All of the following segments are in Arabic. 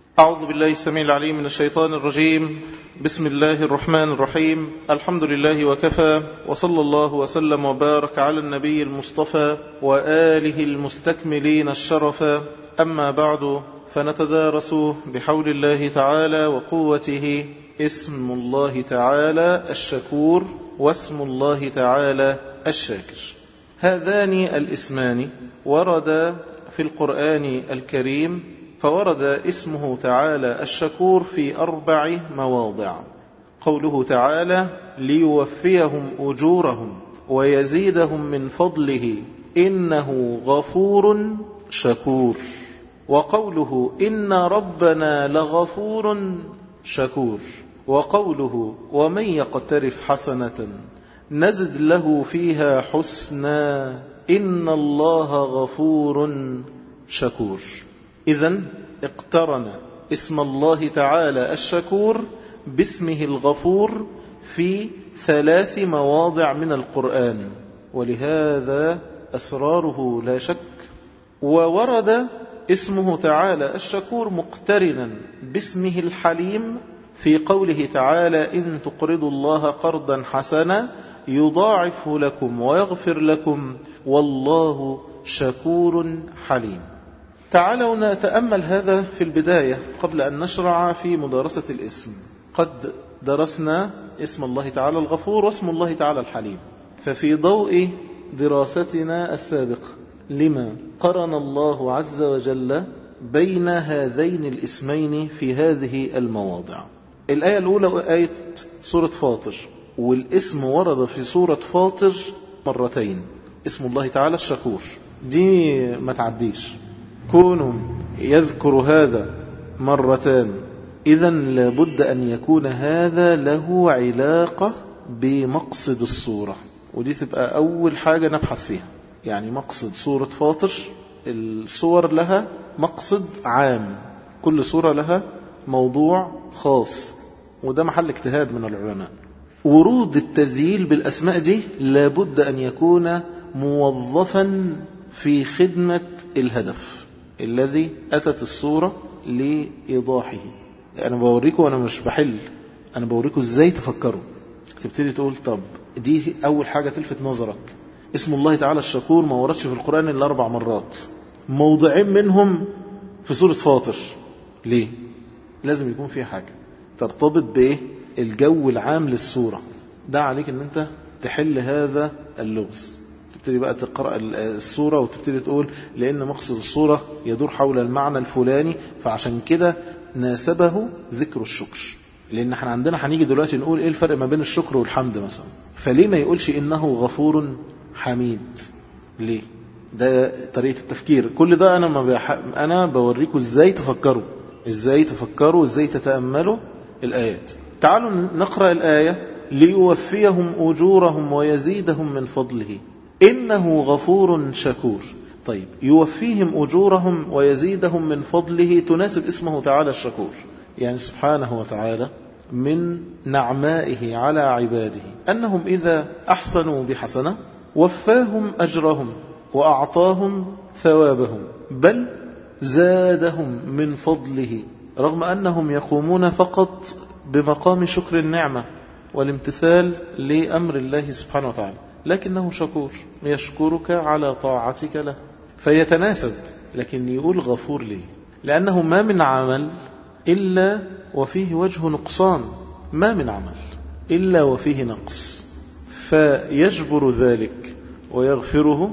أعوذ بالله السميع العليم من الشيطان الرجيم. بسم الله الرحمن الرحيم. الحمد لله وكفى، وصلى الله وسلم وبارك على النبي المصطفى وآله المستكملين الشرفا. أما بعد، فنتدارس بحول الله تعالى وقوته اسم الله تعالى الشكور واسم الله تعالى الشاكر. هذان الاسمان ورد في القرآن الكريم، فورد اسمه تعالى الشكور في 4 مواضع. قوله تعالى: ليوفيهم أجورهم ويزيدهم من فضله إنه غفور شكور. وقوله: إن ربنا لغفور شكور. وقوله: ومن يقترف حسنة نزد له فيها حسنا إن الله غفور شكور. إذن اقترن اسم الله تعالى الشكور باسمه الغفور في 3 مواضع من القرآن، ولهذا أسراره لا شك. وورد اسمه تعالى الشكور مقترنا باسمه الحليم في قوله تعالى: إن تقرضوا الله قرضا حسنا يضاعفه لكم ويغفر لكم والله شكور حليم. تعالوا نتأمل هذا في البداية قبل أن نشرع في مدارسة الاسم. قد درسنا اسم الله تعالى الغفور واسم الله تعالى الحليم، ففي ضوء دراستنا السابقة لما قرن الله عز وجل بين هذين الاسمين في هذه المواضع. الآية الأولى آية سورة فاطر، والاسم ورد في سورة فاطر 2 اسم الله تعالى الشكور، دي ما تعديش. كون يذكر هذا 2 إذن لابد أن يكون هذا له علاقة بمقصد السورة، ودي تبقى أول حاجة نبحث فيها. يعني مقصد سورة فاطر، السور لها مقصد عام، كل سورة لها موضوع خاص، وده محل اجتهاد من العلماء. ورود التذييل بالأسماء دي لابد أن يكون موظفا في خدمة الهدف الذي أتت السورة لإيضاحه. أنا بوريكم، أنا مش بحل، أنا بوريكم إزاي تفكروا. تبتدي تقول طب دي أول حاجة تلفت نظرك، اسم الله تعالى الشكور ما وردش في القرآن إلا 4 مرات، موضعين منهم في سورة فاطر. ليه؟ لازم يكون في حاجة ترتبط بإيه؟ الجو العام للسورة. ده عليك أن أنت تحل هذا اللغز. تبتدي بقى تقرأ السورة وتبتدي تقول لأن مقصد السورة يدور حول المعنى الفلاني، فعشان كده ناسبه ذكر الشكر. لأن احنا عندنا هنيجي دلوقتي نقول إيه الفرق ما بين الشكر والحمد مثلا، فليه ما يقولش إنه غفور حميد؟ ليه؟ ده طريقة التفكير. كل ده أنا بوريكم إزاي تفكروا، إزاي تتأملوا الآيات. تعالوا نقرأ الآية: ليوفيهم أجورهم ويزيدهم من فضله إنه غفور شكور. طيب، يوفيهم أجورهم ويزيدهم من فضله تناسب اسمه تعالى الشكور. يعني سبحانه وتعالى من نعمائه على عباده أنهم إذا أحسنوا بحسنة وفاهم أجرهم وأعطاهم ثوابهم، بل زادهم من فضله، رغم أنهم يقومون فقط بمقام شكر النعمة والامتثال لأمر الله سبحانه وتعالى، لكنه شكور يشكرك على طاعتك له، فيتناسب. لكن يقول غفور ليه؟ لأنه ما من عمل إلا وفيه وجه نقصان، ما من عمل إلا وفيه نقص، فيجبر ذلك ويغفره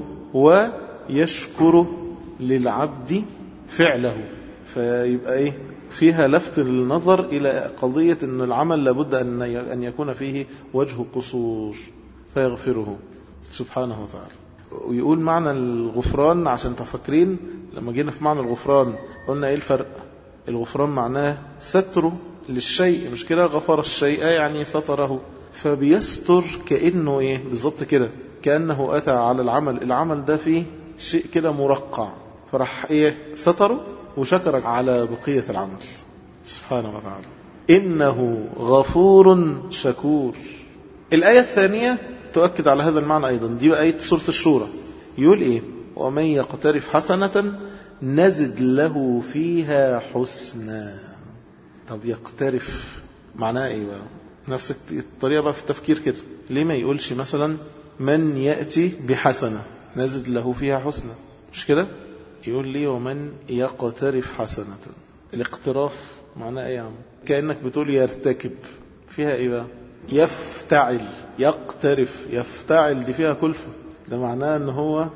ويشكر للعبد فعله. فيبقى إيه؟ فيها لفت النظر إلى قضية أن العمل لابد أن يكون فيه وجه قصور، فيغفره سبحانه وتعالى. ويقول معنى الغفران عشان تفكرين، لما جينا في معنى الغفران قلنا إيه الفرق؟ الغفران معناه ستره للشيء، مش كده؟ غفر الشيء يعني ستره، فبيستر كأنه إيه بالضبط كده، كأنه أتى على العمل ده فيه شيء كده مرقع، فرح إيه ستره وشكرك على بقية العمل سبحانه وتعالى. إنه غفور شكور. الآية الثانية تؤكد على هذا المعنى أيضا، دي آية سورة الشورى. يقول إيه؟ ومن يقترف حسنة نزد له فيها حسنا. طب يقترف معناه ايه بقى؟ نفس الطريقة بقى في التفكير كده. ليه ما يقولش مثلا من يأتي بحسنة نزد له فيها حسنا؟ مش كده؟ يقول لي ومن يقترف حسنة. الاقتراف معناه ايه يا عم؟ كأنك بتقول يرتكب. فيها ايه بقى؟ يفتعل. يقترف يفتعل دي فيها كلفة. ده معناه ان هو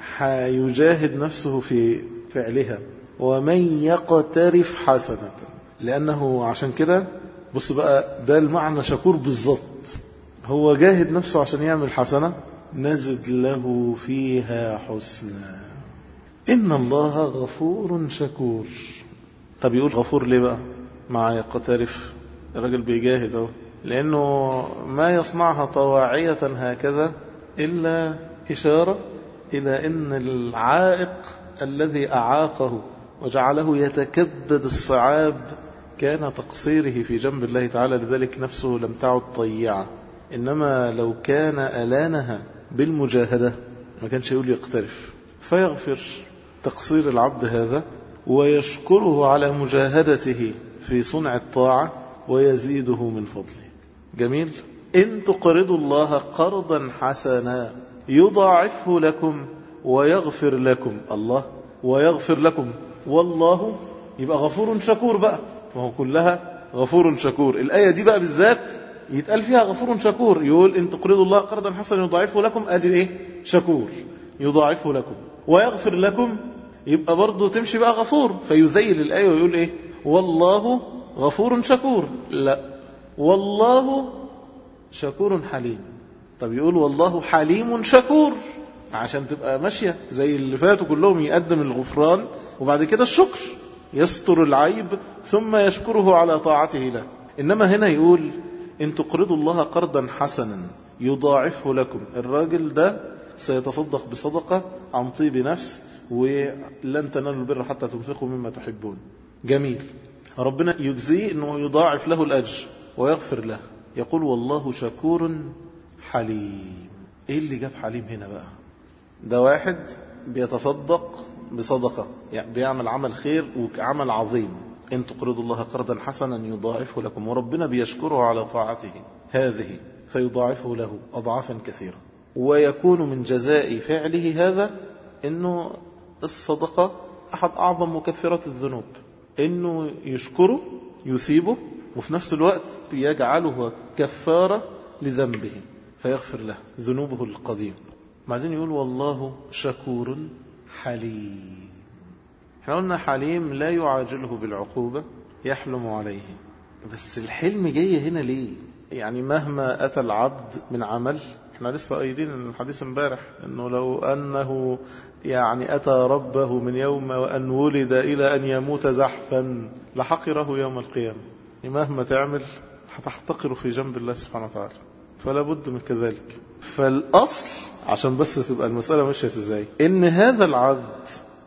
هيجاهد نفسه في فعلها. ومن يقترف حسنة، لأنه عشان كده بص بقى ده المعنى شكور بالضبط. هو جاهد نفسه عشان يعمل حسنة نزد له فيها حسنا. إن الله غفور شكور. طب يقول غفور ليه بقى مع يقترف؟ الراجل بيجاهد اهو، لأنه ما يصنعها طواعية هكذا إلا إشارة إلى أن العائق الذي أعاقه وجعله يتكبد الصعاب كان تقصيره في جنب الله تعالى، لذلك نفسه لم تعد طيعة. إنما لو كان ألانها بالمجاهدة ما كانش يقول يقترف، فيغفر تقصير العبد هذا ويشكره على مجاهدته في صنع الطاعة ويزيده من فضله. جميل. إن تقرضوا الله قرضا حسنا يضاعفه لكم ويغفر لكم. الله ويغفر لكم، والله يبقى غفور شكور بقى، وهو كلها غفور شكور. الآية دي بقى بالذات يتقال فيها غفور شكور. يقول إن تقرضوا الله قرضا حسنا يضاعفه لكم، أجل إيه؟ شكور يضاعفه لكم ويغفر لكم، يبقى برضو تمشي بقى غفور. فيذيل الآية ويقول إيه؟ والله غفور شكور. لا، والله شكور حليم. طب يقول والله حليم شكور عشان تبقى ماشية زي اللي فاتوا كلهم، يقدم الغفران وبعد كده الشكر، يستر العيب ثم يشكره على طاعته له. إنما هنا يقول إن تقرضوا الله قرضا حسنا يضاعفه لكم. الراجل ده سيتصدق بصدقة عن طيب نفس، ولن تنالوا البر حتى تنفقوا مما تحبون. جميل. ربنا يجزيه أنه يضاعف له الأجر ويغفر له. يقول والله شكور حليم. إيه اللي جاب حليم هنا بقى؟ ده واحد بيتصدق بصدقة، يعني بيعمل عمل خير وعمل عظيم. إن تقرضوا الله قرضا حسنا يضاعفه لكم، وربنا بيشكره على طاعته هذه فيضاعفه له أضعافا كثيرة. ويكون من جزاء فعله هذا إنه الصدقة أحد أعظم مكفرات الذنوب، إنه يشكره يثيبه وفي نفس الوقت يجعله كفارة لذنبه فيغفر له ذنوبه القديم. بعدين يقول والله شكور حليم. احنا قلنا حليم لا يعاجله بالعقوبة، يحلم عليه. بس الحلم جاي هنا ليه؟ يعني مهما أتى العبد من عمل، احنا لسه قايلين ان الحديث امبارح انه لو انه يعني اتى ربه من يوم وان ولد الى ان يموت زحفا لحقره يوم القيامة. مهما تعمل هتحتقره في جنب الله سبحانه وتعالى، فلا بد من كذلك. فالاصل عشان بس تبقى المسألة ماشية ازاي، ان هذا العبد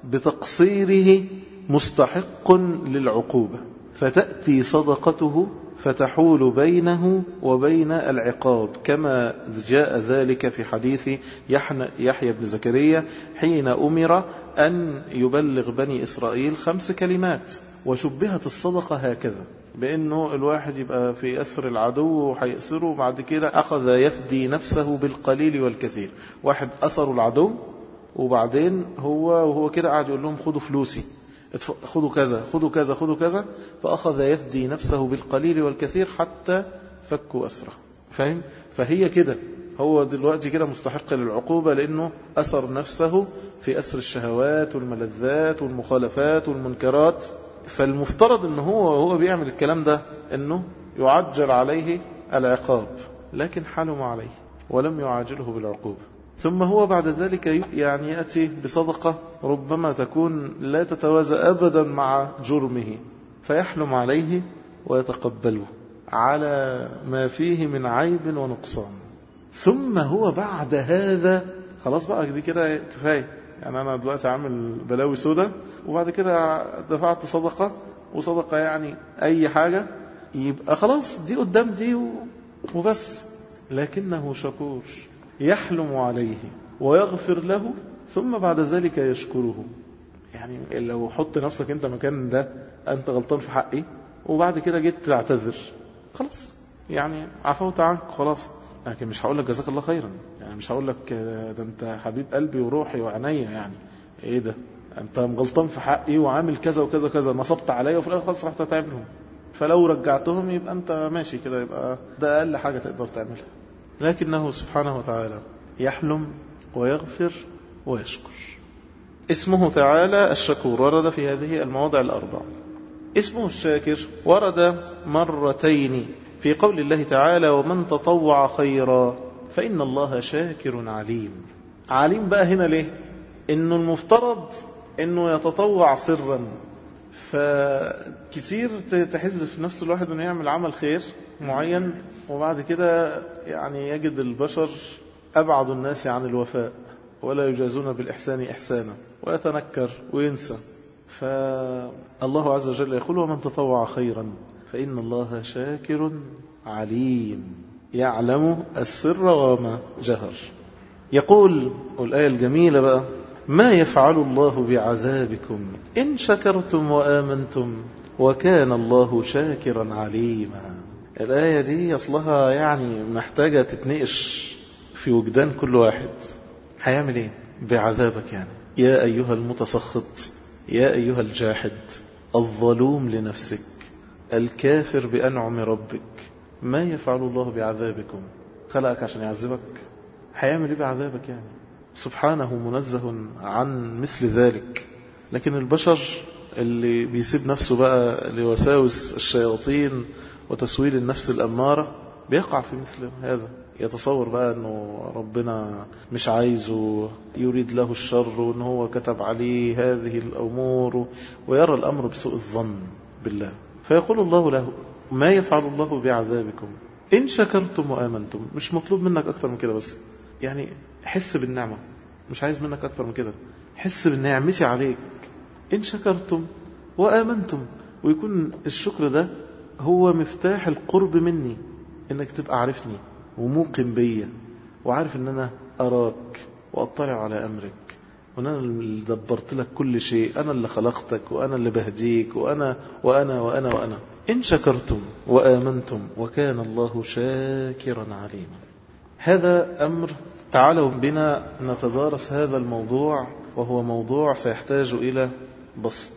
بتقصيره مستحق للعقوبة، فتأتي صدقته فتحول بينه وبين العقاب، كما جاء ذلك في حديث يحيى بن زكريا حين أمر أن يبلغ بني إسرائيل 5 كلمات. وشبهت الصدقة هكذا، بأنه الواحد يبقى في أثر العدو وحيأسره، وبعد كده أخذ يفدي نفسه بالقليل والكثير. واحد أثر العدو وبعدين وهو كده قاعد يقول لهم خذوا فلوسي، خذوا كذا خذوا كذا خذوا كذا، فأخذ يفدي نفسه بالقليل والكثير حتى فكوا أسره. فاهم؟ فهي كده، هو دلوقتي كده مستحق للعقوبة لأنه أسر نفسه في أسر الشهوات والملذات والمخالفات والمنكرات. فالمفترض أنه هو بيعمل الكلام ده أنه يعجل عليه العقاب، لكن حلم عليه ولم يعاجله بالعقوبة. ثم هو بعد ذلك يعني يأتي بصدقة ربما تكون لا تتوازى أبدا مع جرمه، فيحلم عليه ويتقبله على ما فيه من عيب ونقصان. ثم هو بعد هذا خلاص بقى دي كده كفاية، يعني أنا دلوقتي عامل بلاوي سودة وبعد كده دفعت صدقة، وصدقة يعني أي حاجة، يبقى خلاص دي قدام دي وبس. لكنه شكور يحلم عليه ويغفر له ثم بعد ذلك يشكره. يعني لو حط نفسك انت مكان ده، انت غلطان في حقي وبعد كده جيت تعتذر، خلاص يعني عفوت عنك خلاص، لكن مش هقول لك جزاك الله خيرا، يعني مش هقول لك ده انت حبيب قلبي وروحي وعينيا، يعني ايه ده، انت غلطان في حقي وعامل كذا وكذا وكذا، نصبت عليا وفي الاخر خلاص رحت تعملهم، فلو رجعتهم يبقى انت ماشي كده، يبقى ده اقل حاجة تقدر تعملها. لكنه سبحانه وتعالى يحلم ويغفر ويشكر. اسمه تعالى الشكور ورد في هذه المواضع الأربع. اسمه الشاكر ورد مرتين في قول الله تعالى ومن تطوع خيرا فإن الله شاكر عليم. عليم بقى هنا ليه؟ إنه المفترض إنه يتطوع سرا، فكثير تحز في نفس الواحد إنه يعمل عمل خير معين وبعد كده يعني يجد البشر أبعد الناس عن الوفاء ولا يجازون بالإحسان إحسانا ويتنكر وينسى. فالله عز وجل يقول ومن تطوع خيرا فإن الله شاكر عليم يعلم السر وما جهر. يقول الآية الجميلة بقى ما يفعل الله بعذابكم إن شكرتم وآمنتم وكان الله شاكرا عليما. الآية دي أصلها يعني محتاجة تتنقش في وجدان كل واحد. هيعمل ايه بعذابك؟ يعني يا أيها المتسخط، يا أيها الجاحد الظلوم لنفسك الكافر بأنعم ربك، ما يفعل الله بعذابكم؟ خلقك عشان يعذبك؟ هيعمل ايه بعذابك؟ يعني سبحانه منزه عن مثل ذلك. لكن البشر اللي بيسيب نفسه بقى لوساوس الشياطين وتسويل النفس الأمارة بيقع في مثل هذا، يتصور بقى أنه ربنا مش عايزه، يريد له الشر وأنه هو كتب عليه هذه الأمور، ويرى الأمر بسوء الظن بالله. فيقول الله له ما يفعل الله بعذابكم إن شكرتم وآمنتم. مش مطلوب منك أكتر من كده، بس يعني حس بالنعمة، مش عايز منك أكتر من كده، حس بالنعمتي عليك إن شكرتم وآمنتم. ويكون الشكر ده هو مفتاح القرب مني، إنك تبقى عارفني وموقن بيا وعارف إن أنا أراك وأطلع على أمرك، وأنا اللي دبرت لك كل شيء، أنا اللي خلقتك وأنا اللي بهديك وأنا وأنا وأنا وأنا. إن شكرتم وآمنتم وكان الله شاكرا عليما. هذا أمر تعالوا بنا نتدارس هذا الموضوع، وهو موضوع سيحتاج إلى بسط،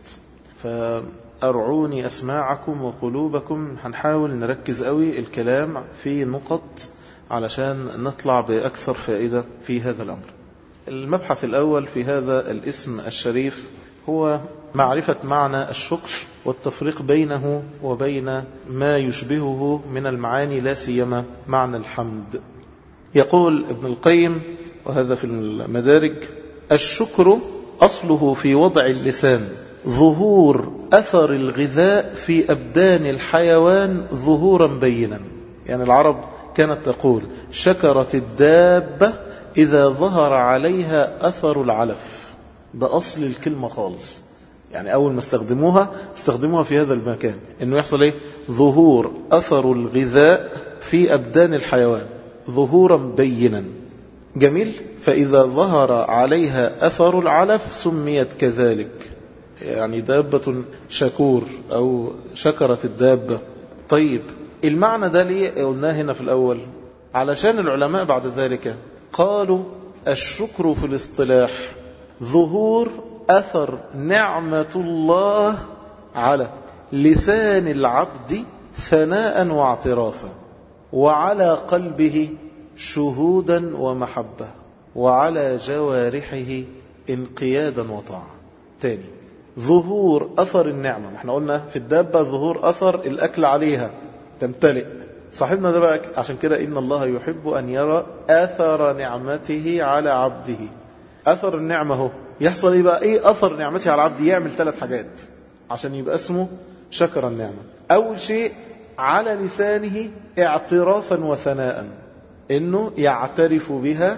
فأرعوني أسماعكم وقلوبكم. هنحاول نركز قوي الكلام في نقط علشان نطلع بأكثر فائدة في هذا الأمر. المبحث الأول في هذا الاسم الشريف هو معرفة معنى الشكر والتفريق بينه وبين ما يشبهه من المعاني، لا سيما معنى الحمد. يقول ابن القيم وهذا في المدارج الشكر أصله في وضع اللسان ظهور أثر الغذاء في أبدان الحيوان ظهورا بينا. يعني العرب كانت تقول شكرت الدابة إذا ظهر عليها أثر العلف. ده أصل الكلمة خالص، يعني أول ما استخدموها في هذا المكان، إنه يحصل إيه؟ ظهور أثر الغذاء في أبدان الحيوان ظهورا بينا. جميل. فإذا ظهر عليها أثر العلف سميت كذلك، يعني دابة شكور أو شكرت الدابة. طيب المعنى ده ليه قلناه هنا في الأول؟ علشان العلماء بعد ذلك قالوا الشكر في الاصطلاح ظهور أثر نعمة الله على لسان العبد ثناء واعترافا، وعلى قلبه شهودا ومحبة، وعلى جوارحه انقيادا وطاعة. تاني، ظهور أثر النعمة. احنا قلنا في الدابة ظهور أثر الأكل عليها تمتلئ. صاحبنا ده بقى عشان كده إن الله يحب أن يرى أثر نعمته على عبده. أثر النعمة هو يحصل إيه بقى؟ إيه أثر نعمته على العبد؟ يعمل 3 حاجات عشان يبقى اسمه شكر النعمة. أول شيء على لسانه اعترافا وثناء، إنه يعترف بها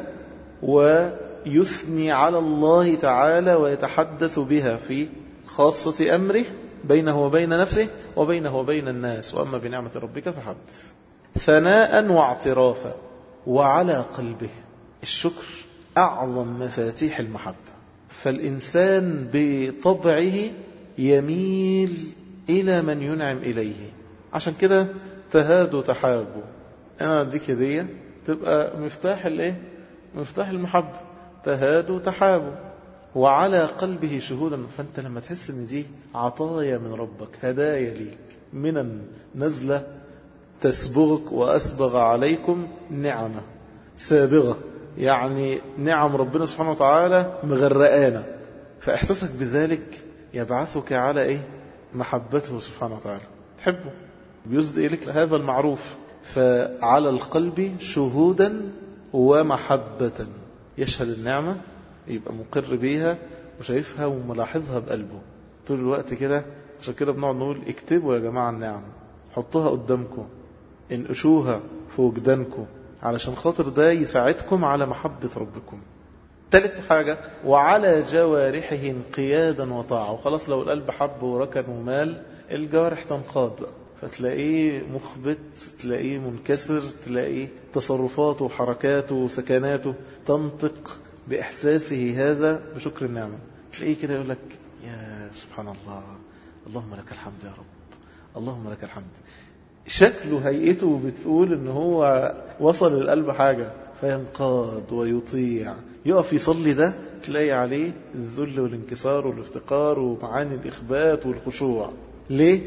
ويثني على الله تعالى ويتحدث بها في خاصة أمره بينه وبين نفسه وبينه وبين الناس، وأما بنعمة ربك فحدث. ثناء واعترافا. وعلى قلبه، الشكر أعظم مفاتيح المحبة، فالإنسان بطبعه يميل إلى من ينعم إليه. عشان كده تهادوا تحابوا. أنا أديك هدية تبقى مفتاح الإيه؟ مفتاح المحبة. تهادوا تحابوا وعلى قلبه شهودا. فأنت لما تحس ان دي عطايا من ربك، هدايا ليك، من نزلة تسبغك وأسبغ عليكم نعمة سابغة، يعني نعم ربنا سبحانه وتعالى مغرقانا، فإحساسك بذلك يبعثك على إيه؟ محبته سبحانه وتعالى، تحبه، بيصدق إليك هذا المعروف. فعلى القلب شهودا ومحبة، يشهد النعمة يبقى مقر بيها وشايفها وملاحظها بقلبه طول الوقت كده. عشان كده بنقعد نقول اكتبوا يا جماعة النعم، حطوها قدامكم، انقشوها في وجدانكم، علشان خاطر ده يساعدكم على محبة ربكم. ثالث حاجة وعلى جوارحه انقيادا وطاعة. وخلاص لو القلب حب وركن ومال، الجوارح تنقاد بقى، فتلاقيه مخبت، تلاقيه منكسر، تلاقيه تصرفاته وحركاته وسكناته تنطق بإحساسه هذا بشكر النعمة. تلاقيه كده يقول لك يا سبحان الله، اللهم لك الحمد يا رب، اللهم لك الحمد. شكله هيئته بتقول ان هو وصل للقلب حاجة، فينقاد ويطيع. يقف يصلي ده تلاقي عليه الذل والانكسار والافتقار ومعاني الإخبات والخشوع. ليه؟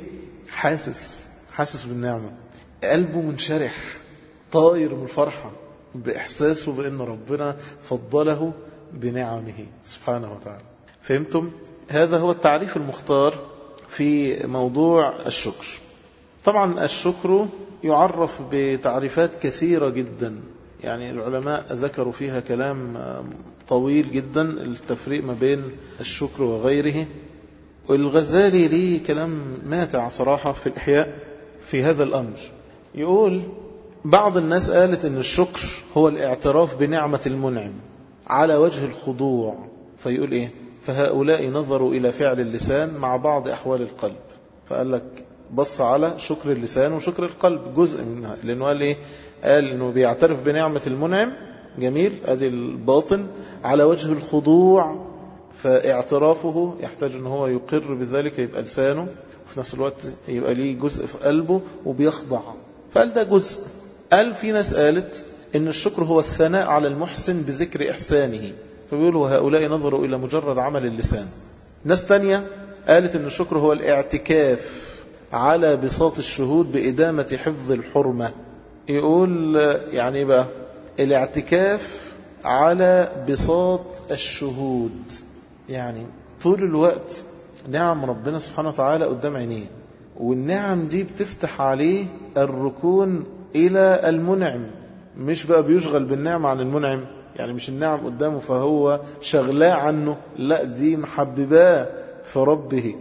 حاسس بالنعمة، قلبه منشرح طاير من الفرحة بإحساسه بأن ربنا فضله بنعمه سبحانه وتعالى. فهمتم؟ هذا هو التعريف المختار في موضوع الشكر. طبعا الشكر يعرف بتعريفات كثيرة جدا، يعني العلماء ذكروا فيها كلام طويل جدا، التفريق ما بين الشكر وغيره. والغزالي ليه كلام ماتع صراحة في الإحياء في هذا الأمر. يقول بعض الناس قالت إن الشكر هو الاعتراف بنعمة المنعم على وجه الخضوع، فيقول إيه؟ فهؤلاء نظروا إلى فعل اللسان مع بعض أحوال القلب. فقال لك بص على شكر اللسان وشكر القلب جزء منها، لأنه قال إيه؟ قال إنه بيعترف بنعمة المنعم، جميل، أدي الباطن، على وجه الخضوع، فاعترافه يحتاج أنه هو يقر بذلك، يبقى لسانه وفي نفس الوقت يبقى ليه جزء في قلبه وبيخضع. فقال ده جزء. قال في ناس قالت إن الشكر هو الثناء على المحسن بذكر إحسانه، فبيقولوا هؤلاء نظروا إلى مجرد عمل اللسان. ناس تانية قالت إن الشكر هو الاعتكاف على بساط الشهود بإدامة حفظ الحرمة. يقول يعني بقى الاعتكاف على بساط الشهود، يعني طول الوقت نعم ربنا سبحانه وتعالى قدام عينيه، والنعم دي بتفتح عليه الركون إلى المنعم، مش بقى بيشغل بالنعم عن المنعم، يعني مش النعم قدامه فهو شغلاه عنه، لا دي محبباه في ربه،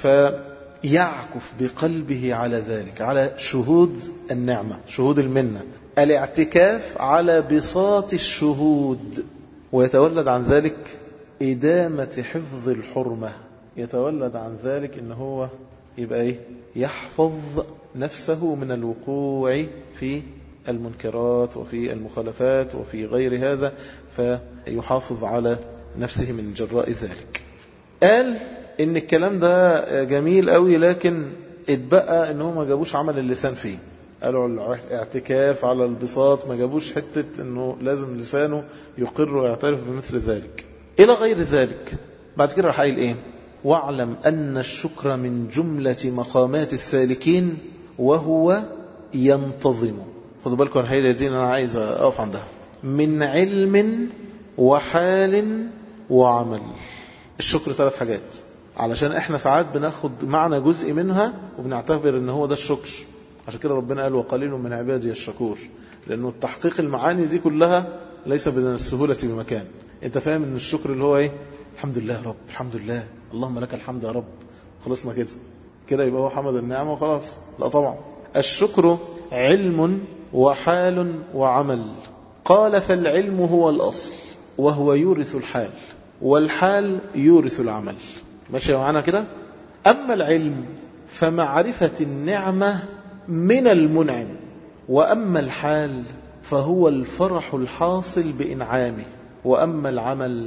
فيعكف بقلبه على ذلك، على شهود النعمة، شهود المنة، الاعتكاف على بساط الشهود، ويتولد عن ذلك إدامة حفظ الحرمة، يتولد عن ذلك إن هو يبقى إيه؟ يحفظ نفسه من الوقوع في المنكرات وفي المخالفات وفي غير هذا، فيحافظ على نفسه من جراء ذلك. قال إن الكلام ده جميل قوي، لكن اتبقى إنه ما جابوش عمل اللسان فيه. قالوا الاعتكاف على البساط، ما جابوش حتة إنه لازم لسانه يقر ويعترف بمثل ذلك إلى غير ذلك. بعد كده راح قايل إيه؟ واعلم أن الشكر من جملة مقامات السالكين وهو ينتظم. خدوا بالكم الحقيقة دي أنا عايز أقف عندها، من علم وحال وعمل. الشكر 3 حاجات، علشان احنا ساعات بناخد معنى جزء منها وبنعتبر ان هو ده الشكر. عشان كده ربنا قال وقليل من عبادي الشكور، لأنه تحقيق المعاني دي كلها ليس من السهولة بمكان. انت فاهم ان الشكر اللي هو ايه؟ الحمد لله يا رب، الحمد لله، اللهم لك الحمد يا رب، خلصنا كده يبقى هو حمد النعمة وخلاص؟ لا طبعا. الشكر علم وحال وعمل. قال فالعلم هو الأصل وهو يورث الحال، والحال يورث العمل. ماشي معنا كده؟ أما العلم فمعرفة النعمة من المنعم، وأما الحال فهو الفرح الحاصل بإنعامه، وأما العمل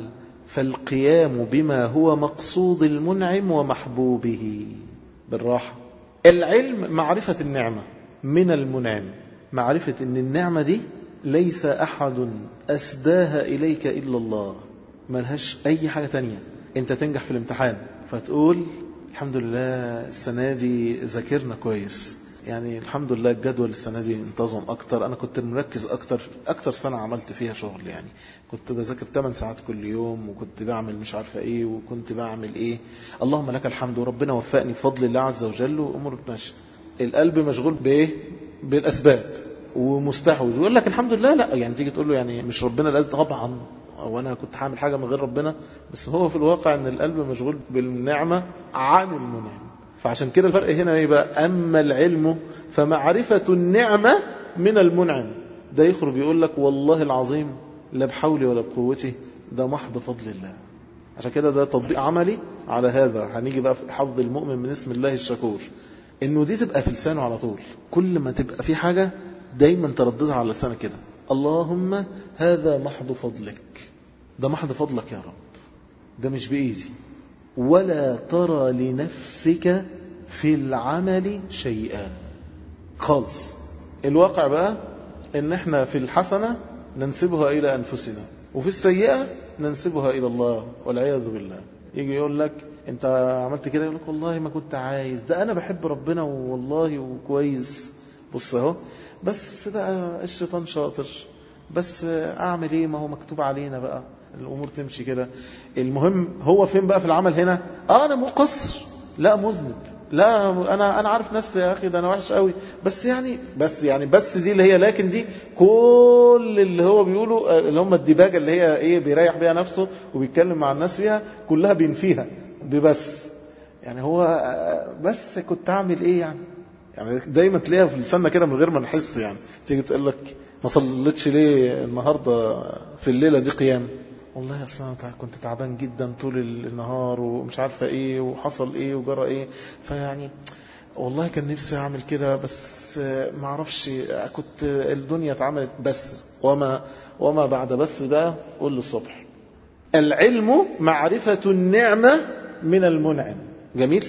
فالقيام بما هو مقصود المنعم ومحبوبه. بالراحة. العلم معرفة النعمة من المنعم، معرفة أن النعمة دي ليس أحد أسداها إليك إلا الله، ملهاش أي حاجة تانية. أنت تنجح في الامتحان فتقول الحمد لله السنة دي ذاكرنا كويس، يعني الحمد لله الجدول السنة دي انتظم أكتر، أنا كنت مركز أكتر سنة عملت فيها شغل، يعني كنت بذاكر 8 ساعات كل يوم، وكنت بعمل مش عارفة إيه، وكنت بعمل إيه. اللهم لك الحمد، وربنا وفقني بفضل الله عز وجل وأمور ماشية. القلب مشغول بإيه؟ بالأسباب ومستحوذ، ويقول لك الحمد لله. لا يعني تيجي تقول له يعني مش ربنا الأذن طبعا، وانا كنت هعمل حاجة من غير ربنا، بس هو في الواقع ان القلب مشغول بالنعمة عن المنعم. فعشان كده الفرق هنا يبقى أما العلم فمعرفة النعمة من المنعم. ده يخرج يقول لك والله العظيم لا بحولي ولا بقوتي، ده محض فضل الله. عشان كده ده تطبيق عملي على هذا. هنيجي بقى في حظ المؤمن من اسم الله الشكور، انه دي تبقى في لسانه على طول. كل ما تبقى في حاجة دايما ترددها على لسانك كده، اللهم هذا محض فضلك، ده محض فضلك يا رب، ده مش بإيدي. ولا ترى لنفسك في العمل شيئا خالص. الواقع بقى ان احنا في الحسنة ننسبها الى انفسنا، وفي السيئة ننسبها الى الله والعياذ بالله. يجي يقول لك انت عملت كده، يقول لك والله ما كنت عايز، ده انا بحب ربنا والله وكويس. بص اهو، بس بقى الشيطان شاطر، بس اعمل ايه، ما هو مكتوب علينا بقى الامور تمشي كده. المهم هو فين بقى في العمل هنا؟ انا مقصر، لا مذنب، لا انا عارف نفسي يا اخي، ده انا وحش قوي، بس دي اللي هي، لكن دي كل اللي هو بيقوله اللي هم الديباجه اللي هي ايه، بيريح بيها نفسه وبيتكلم مع الناس فيها، كلها بينفيها ببس. يعني هو بس كنت اعمل ايه يعني دايما تلاقيها في لساننا كده من غير ما نحس. يعني تيجي تقول لك ما صليتش ليه النهارده في الليله دي قيام؟ والله اصلا كنت تعبان جدا طول النهار ومش عارفه ايه، وحصل ايه وجرى ايه، فيعني والله كان نفسي اعمل كده، بس ما اعرفش، كنت الدنيا اتعملت بس. وما بعد بس بقى قول للصبح. العلم معرفة النعمة من المنعم. جميل.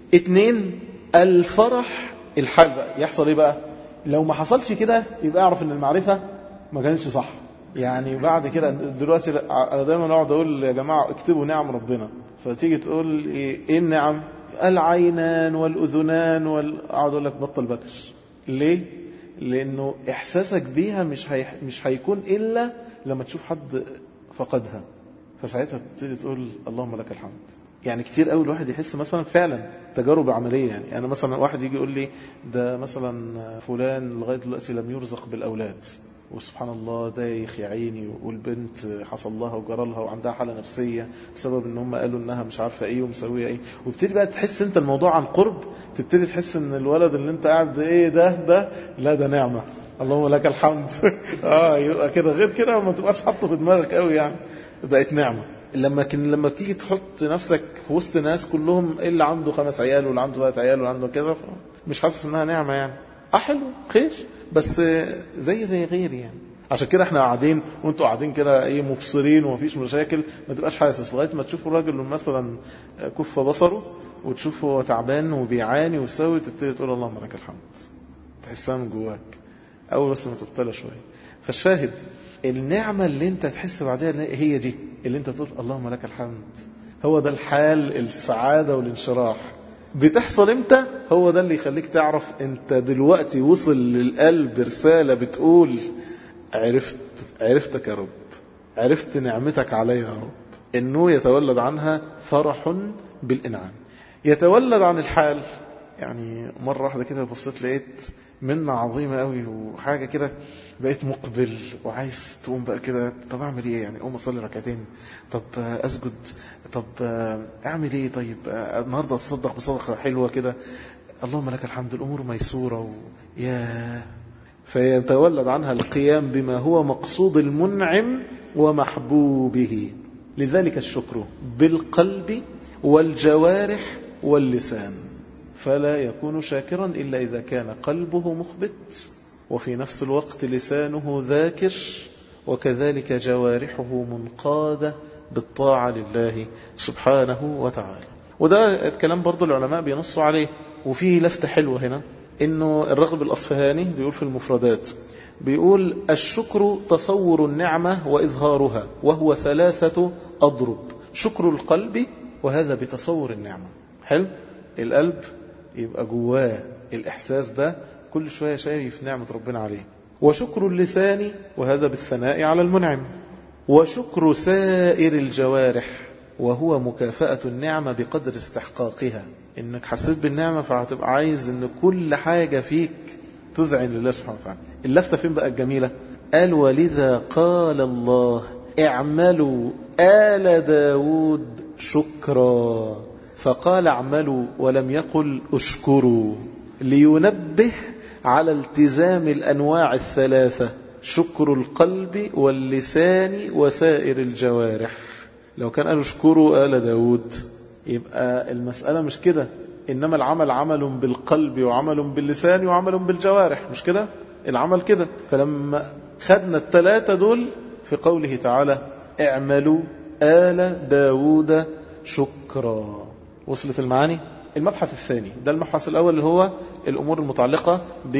2 الفرح. الحال بقى يحصل ايه بقى؟ لو ما حصلش كده يبقى اعرف ان المعرفة ما كانتش صح. يعني بعد كده دلوقتي انا دايما اقعد اقول يا جماعه اكتبوا نعم ربنا، فتيجي تقول ايه النعم؟ العينان والاذنان اقعد اقول لك بطل بكش. ليه؟ لانه احساسك بيها مش هيكون الا لما تشوف حد فقدها، فساعتها تبتدي تقول اللهم لك الحمد. يعني كتير قوي الواحد يحس مثلا فعلا تجارب عمليه. يعني انا مثلا واحد يجي يقول لي ده مثلا فلان لغايه دلوقتي لم يرزق بالاولاد، وسبحان الله دايخ يا عيني، والبنت حصل لها وجرى لها وعندها حالة نفسية بسبب ان هم قالوا انها مش عارفة ايه ومسوية ايه. وبتدي بقى تحس انت الموضوع عن قرب، تبتدي تحس ان الولد اللي انت قاعد ايه ده لا ده نعمة، اللهم لك الحمد. يبقى كده، غير كده ما تبقاش حاطه في دماغك قوي، يعني بقت نعمة. لما تيجي تحط نفسك في وسط ناس كلهم اللي عنده 5 عيال واللي عنده 3 عيال واللي عنده كذا، مش حاسس انها نعمة يعني. حلو خير، بس زي غيري يعني. عشان كده احنا قاعدين وانتوا قاعدين كده ايه مبصرين ومفيش مشاكل، ما تبقاش حاسس لغايه ما تشوفوا الراجل مثلا كف بصره وتشوفه هو تعبان وبيعاني ويسوي، تبتدي تقول اللهم لك الحمد، تحسها من جواك اول بس ما تبتلى شويه. فالشاهد النعمه اللي انت تحس بعدها هي دي اللي انت تقول اللهم لك الحمد. هو ده الحال، السعاده والانشراح. بتحصل امتى؟ هو ده اللي يخليك تعرف انت دلوقتي وصل للقلب رسالة بتقول عرفتك يا رب، عرفت نعمتك علي يا رب. انه يتولد عنها فرح بالانعام. يتولد عن الحال. يعني مرة واحدة كده بصيت لقيت منة عظيمة قوي وحاجة كده، بقيت مقبل وعايز تقوم بقى كده، طب اعمل ايه يعني؟ اقوم اصلي ركعتين، طب اسجد، طب اعمل ايه؟ طيب النهارده اتصدق بصدقه حلوه كده، اللهم لك الحمد، الامور ميسوره فيتولد عنها القيام بما هو مقصود المنعم ومحبوبه. لذلك الشكر بالقلب والجوارح واللسان، فلا يكون شاكرا إلا إذا كان قلبه مخبت وفي نفس الوقت لسانه ذاكر، وكذلك جوارحه منقادة بالطاعة لله سبحانه وتعالى. وده الكلام برضو العلماء بينصوا عليه. وفيه لفتة حلوة هنا، إنه الراغب الأصفهاني بيقول في المفردات، بيقول الشكر تصور النعمة وإظهارها، وهو 3 أضرب: شكر القلب، وهذا بتصور النعمة. حلو، القلب يبقى جواه الإحساس ده، كل شوية شايف نعمة ربنا عليه. وشكر اللسان، وهذا بالثناء على المنعم. وشكر سائر الجوارح، وهو مكافأة النعمة بقدر استحقاقها. إنك حسيت بالنعمة فهتبقى عايز إن كل حاجة فيك تذعن لله سبحانه وتعالى. اللفتة فين بقى الجميلة؟ قال ولذا قال الله اعملوا آل داود شكرا، فقال اعملوا ولم يقل اشكروا، لينبه على التزام الأنواع 3: شكر القلب واللسان وسائر الجوارح. لو كان قالوا اشكروا آل داود يبقى المسألة مش كده، إنما العمل عمل بالقلب وعمل باللسان وعمل بالجوارح، مش كده العمل كده. فلما خدنا 3 دول في قوله تعالى اعملوا آل داود شكرا، وصلت المعاني. المبحث الثاني، ده المبحث الأول اللي هو الأمور المتعلقة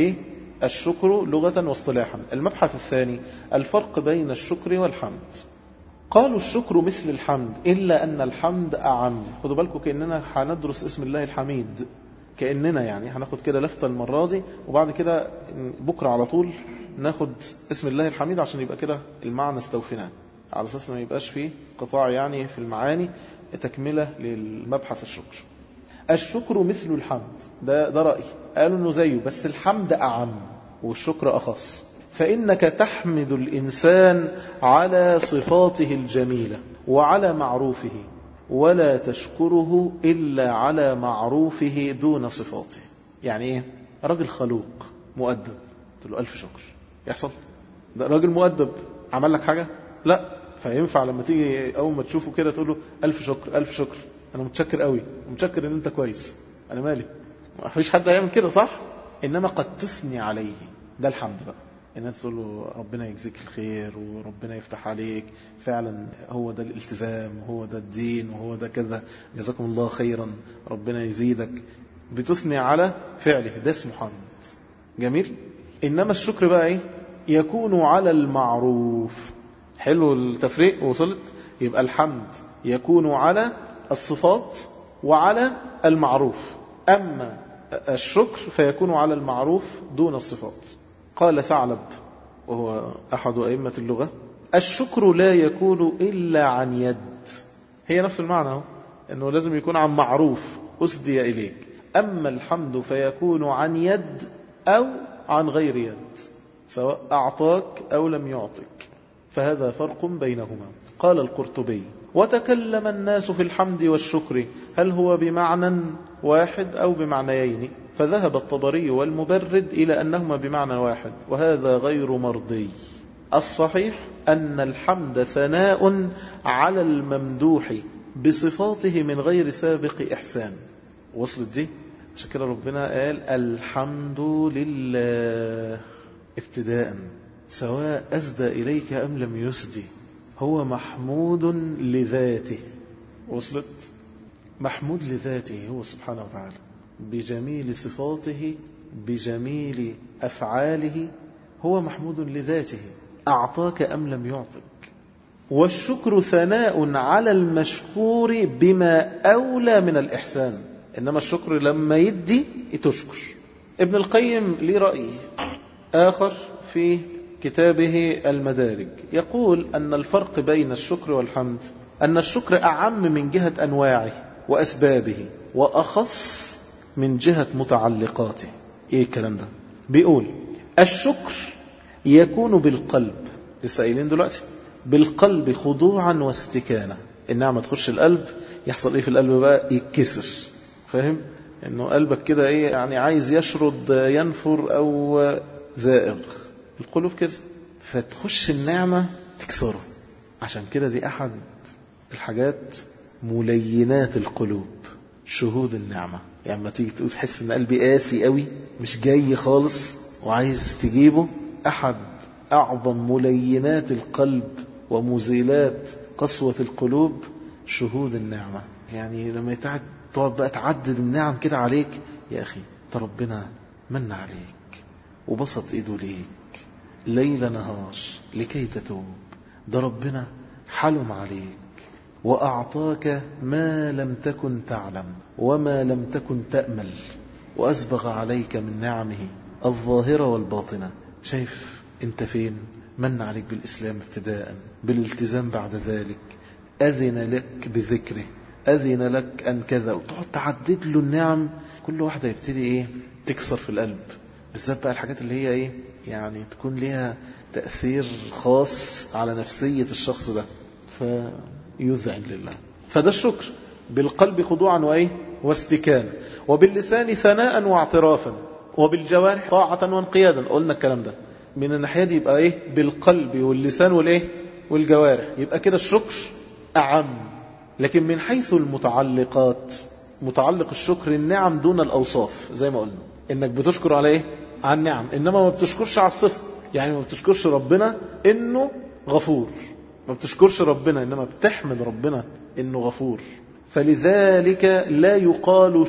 بالشكر لغة واصطلاحا. المبحث الثاني الفرق بين الشكر والحمد. قالوا الشكر مثل الحمد، إلا أن الحمد أعم. خدوا بالكم كأننا هندرس اسم الله الحميد، كأننا يعني هناخد كده لفتة المرة دي، وبعد كده بكرة على طول ناخد اسم الله الحميد، عشان يبقى كده المعنى استوفناه، على أساس ما يبقاش فيه قطاع يعني في المعاني، تكملة للمبحث الشكر. الشكر مثل الحمد، ده رأي، قالوا إنه زيه، بس الحمد أعم والشكر أخص. فإنك تحمد الإنسان على صفاته الجميلة وعلى معروفه، ولا تشكره إلا على معروفه دون صفاته. يعني إيه؟ راجل خلوق مؤدب تقول له 1000 شكر، يحصل؟ ده راجل مؤدب عمل لك حاجة؟ لا. فينفع لما تيجي أول ما تشوفه كده تقول له 1000 شكر 1000 شكر، أنا متشكر قوي، متشكر إن أنت كويس، أنا مالي. ما فيش حد هيعمل كده، صح؟ إنما قد تثني عليه، ده الحمد بقى، إن أنت تقول له ربنا يجزيك الخير وربنا يفتح عليك، فعلا هو ده الالتزام وهو ده الدين وهو ده كذا، جزاكم الله خيرا، ربنا يزيدك، بتثني على فعله، ده اسمه حمد. جميل. إنما الشكر بقى إيه؟ يكون على المعروف. حلو التفريق، وصلت؟ يبقى الحمد يكون على الصفات وعلى المعروف، أما الشكر فيكون على المعروف دون الصفات. قال ثعلب وهو أحد أئمة اللغة: الشكر لا يكون إلا عن يد. هي نفس المعنى هو، أنه لازم يكون عن معروف أسدي إليك. أما الحمد فيكون عن يد أو عن غير يد، سواء أعطاك أو لم يعطك، فهذا فرق بينهما. قال القرطبي: وتكلم الناس في الحمد والشكر، هل هو بمعنى واحد أو بمعنيين؟ فذهب الطبري والمبرد إلى أنهما بمعنى واحد، وهذا غير مرضي. الصحيح أن الحمد ثناء على الممدوح بصفاته من غير سابق إحسان. وصلت دي؟ عشان كده ربنا قال الحمد لله ابتداء، سواء أسدى إليك أم لم يسدي، هو محمود لذاته. وصلت؟ محمود لذاته هو سبحانه وتعالى، بجميل صفاته بجميل أفعاله، هو محمود لذاته، أعطاك أم لم يعطك. والشكر ثناء على المشكور بما أولى من الإحسان، إنما الشكر لما يدي تشكر. ابن القيم ليه رأي آخر في كتابه المدارج، يقول أن الفرق بين الشكر والحمد أن الشكر أعم من جهة أنواعه وأسبابه، وأخص من جهة متعلقاته. إيه الكلام ده؟ بيقول الشكر يكون بالقلب، لسه قايلين دلوقتي، بالقلب خضوعا واستكانة. النعمة تخش القلب، يحصل إيه في القلب بقى؟ يتكسر. فاهم؟ إنه قلبك كده إيه يعني، عايز يشرد ينفر أو زائغ، القلوب كده، فتخش النعمة تكسره. عشان كده دي أحد الحاجات ملينات القلوب، شهود النعمة. يعني ما تيجي تقول تحس ان قلبي قاسي قوي مش جاي خالص وعايز تجيبه، أحد أعظم ملينات القلب ومزيلات قسوة القلوب شهود النعمة. يعني لما تقعد بقى تعدد النعم كده عليك، يا أخي ده ربنا من عليك وبسط إيده ليك ليل نهار لكي تتوب، ده ربنا حلم عليك وأعطاك ما لم تكن تعلم وما لم تكن تأمل، وأسبغ عليك من نعمه الظاهرة والباطنة. شايف انت فين؟ من عليك بالإسلام ابتداء، بالالتزام بعد ذلك، أذن لك بذكره، أذن لك أن كذا، وتقعد تعدد له النعم. كل واحدة يبتدي تكسر في القلب، بالذات بقى الحاجات اللي هي يعني تكون لها تأثير خاص على نفسية الشخص ده، فيذعن لله. فده الشكر بالقلب خضوعا واستكانا، وباللسان ثناء واعترافا، وبالجوارح طاعة وانقيادا. قلنا الكلام ده من الناحية دي يبقى بالقلب واللسان والجوارح، يبقى كده الشكر أعم. لكن من حيث المتعلقات، متعلق الشكر النعم دون الأوصاف، زي ما قلنا إنك بتشكر على على النعم، إنما ما بتشكرش على الصفة. يعني ما بتشكرش ربنا إنه غفور، ما بتشكرش ربنا، إنما بتحمد ربنا إنه غفور. فلذلك لا يقال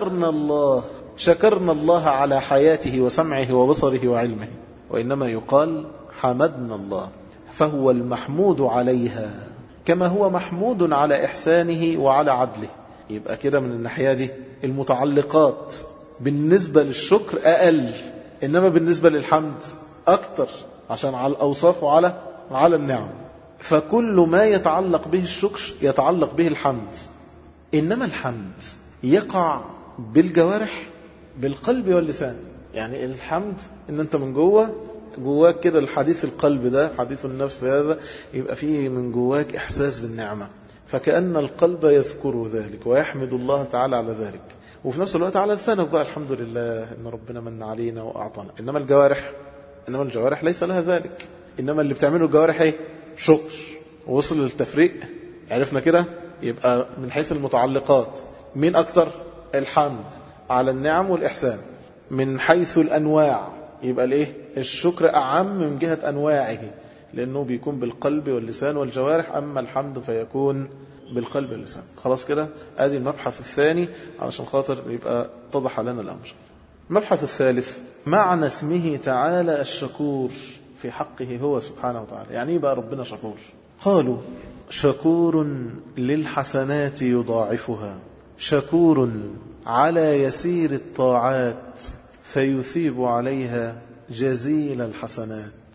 شكرنا الله على حياته وسمعه وبصره وعلمه، وإنما يقال حمدنا الله، فهو المحمود عليها كما هو محمود على إحسانه وعلى عدله. يبقى كده من الناحية دي المتعلقات بالنسبة للشكر أقل، إنما بالنسبة للحمد أكتر، عشان على الأوصاف وعلى النعم. فكل ما يتعلق به الشكر يتعلق به الحمد. إنما الحمد يقع بالجوارح، بالقلب واللسان. يعني الحمد إن أنت من جواك كده الحديث القلب ده، حديث النفس هذا، يبقى فيه من جواك إحساس بالنعمة، فكأن القلب يذكر ذلك ويحمد الله تعالى على ذلك، وفي نفس الوقت على لسانك بقى الحمد لله إن ربنا من علينا وأعطانا. إنما الجوارح ليس لها ذلك، إنما اللي بتعمله الجوارح شكر. ووصل للتفريق، عرفنا كده. يبقى من حيث المتعلقات مين أكتر؟ الحمد على النعم والإحسان. من حيث الأنواع يبقى الشكر أعم من جهة أنواعه، لأنه بيكون بالقلب واللسان والجوارح، أما الحمد فيكون بالقلب واللسان. خلاص كده، ادي المبحث الثاني علشان خاطر يبقى اتضح لنا الأمر. المبحث الثالث معنى اسمه تعالى الشكور في حقه هو سبحانه وتعالى. يعني بقى ربنا شكور؟ قالوا شكور للحسنات يضاعفها، شكور على يسير الطاعات فيثيب عليها جزيل الحسنات،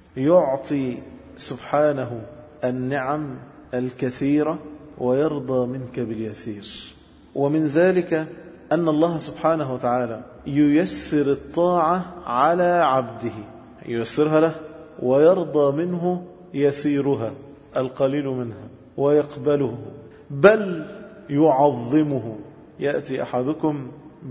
يعطي سبحانه النعم الكثيرة ويرضى منك باليسير. ومن ذلك أن الله سبحانه وتعالى ييسر الطاعة على عبده، ييسرها له ويرضى منه يسيرها القليل منها ويقبله، بل يعظمه. يأتي أحدكم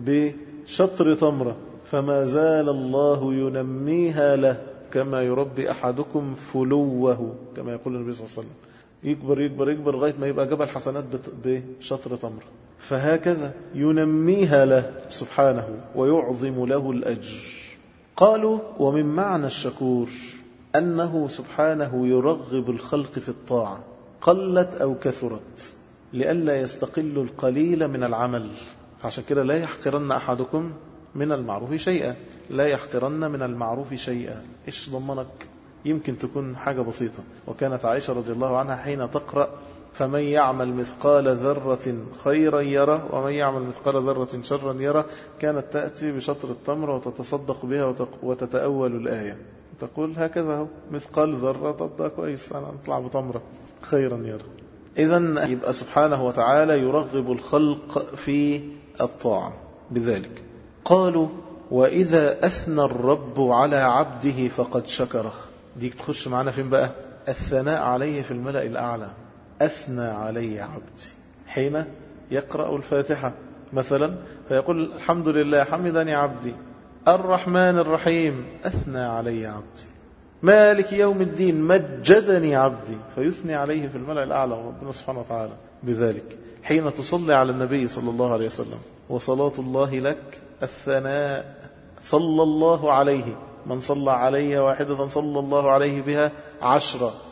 بشطر تمرة فما زال الله ينميها له كما يربي أحدكم فلوه، كما يقول النبي صلى الله عليه وسلم. يكبر يكبر يكبر لغاية ما يبقى جبل حسنات بشطر تمرة. فهكذا ينميها له سبحانه ويعظم له الأجر. قالوا ومن معنى الشكور أنه سبحانه يرغب الخلق في الطاعة قلت أو كثرت، لئلا يستقل القليل من العمل. فعشان كده لا يحقرن أحدكم من المعروف شيئا، لا يحقرن من المعروف شيئا. إيش ضمنك؟ يمكن تكون حاجة بسيطة. وكانت عائشة رضي الله عنها حين تقرأ فمن يعمل مثقال ذرة خيرا يره ومن يعمل مثقال ذرة شرا يره، كانت تأتي بشطر التمر وتتصدق بها وتتأول الآية، تقول هكذا هو مثقال ذرة، طب ده كويس، أنا أطلع بتمرة خيرا يره. إذن يبقى سبحانه وتعالى يرغب الخلق في الطاعة بذلك. قالوا وإذا أثنى الرب على عبده فقد شكره. دي تخش معنا فين بقى؟ الثناء عليه في الملأ الأعلى. أثنى علي عبدي حين يقرأ الفاتحة مثلا، فيقول الحمد لله حمدني عبدي، الرحمن الرحيم أثنى علي عبدي، مالك يوم الدين مجدني عبدي، فيثني عليه في الملأ الأعلى ربنا سبحانه وتعالى بذلك. حين تصلي على النبي صلى الله عليه وسلم وصلاة الله لك الثناء، صلى الله عليه، من صلى علي واحدة صلى الله عليه بها 10،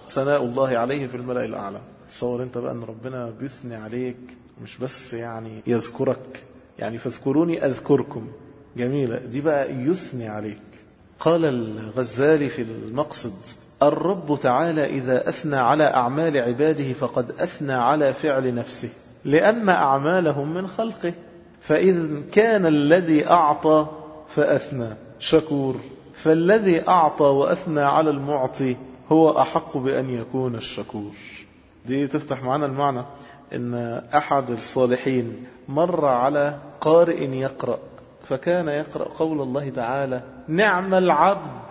ثناء الله عليه في الملأ الأعلى. تصور انت بقى ان ربنا بيثني عليك، مش بس يعني يذكرك، يعني فاذكروني أذكركم، جميلة دي بقى، يثني عليك. قال الغزالي في المقصد: الرب تعالى إذا أثنى على أعمال عباده فقد أثنى على فعل نفسه، لأن أعمالهم من خلقه، فإذ كان الذي أعطى فأثنى شكور، فالذي أعطى وأثنى على المعطي هو أحق بأن يكون الشكور. دي تفتح معنا المعنى إن أحد الصالحين مر على قارئ يقرأ، فكان يقرأ قول الله تعالى: نعم العبد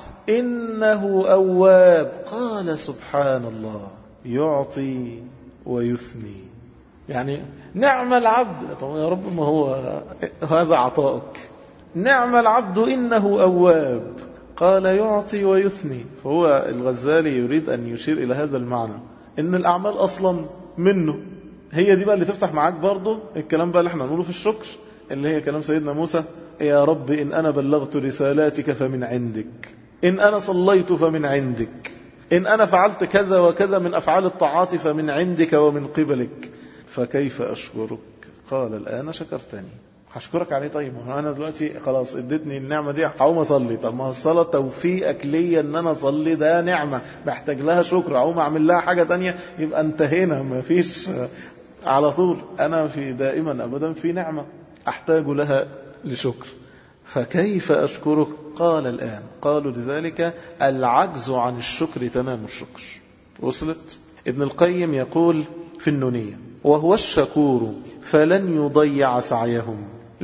إنه أواب. قال: سبحان الله، يعطي ويثني. يعني نعم العبد، طب يا رب ما هو هذا عطاؤك. نعم العبد إنه أواب، قال: يعطي ويثني. فهو الغزالي يريد أن يشير إلى هذا المعنى، إن الأعمال أصلا منه. هي دي بقى اللي تفتح معاك برضو الكلام بقى اللي احنا نقوله في الشكر، اللي هي كلام سيدنا موسى: يا رب إن أنا بلغت رسالاتك فمن عندك، إن أنا صليت فمن عندك، إن أنا فعلت كذا وكذا من أفعال الطاعات فمن عندك ومن قبلك، فكيف أشكرك؟ قال: الآن شكرتني. هشكرك عليه. طيب أنا دلوقتي خلاص اديتني النعمة دي، هقوم أصلي. طب ما الصلاة توفيقك ليا إن أنا أصلي، ده نعمة محتاج لها شكر. أقوم أعمل لها حاجة تانية، يبقى انتهينا، ما فيش على طول. أنا في دائما أبدا في نعمة أحتاج لها لشكر، فكيف أشكرك؟ قال: الآن. قالوا لذلك العجز عن الشكر تمام الشكر. وصلت؟ ابن القيم يقول في النونية: وهو الشكور فلن يضيع سعيهم،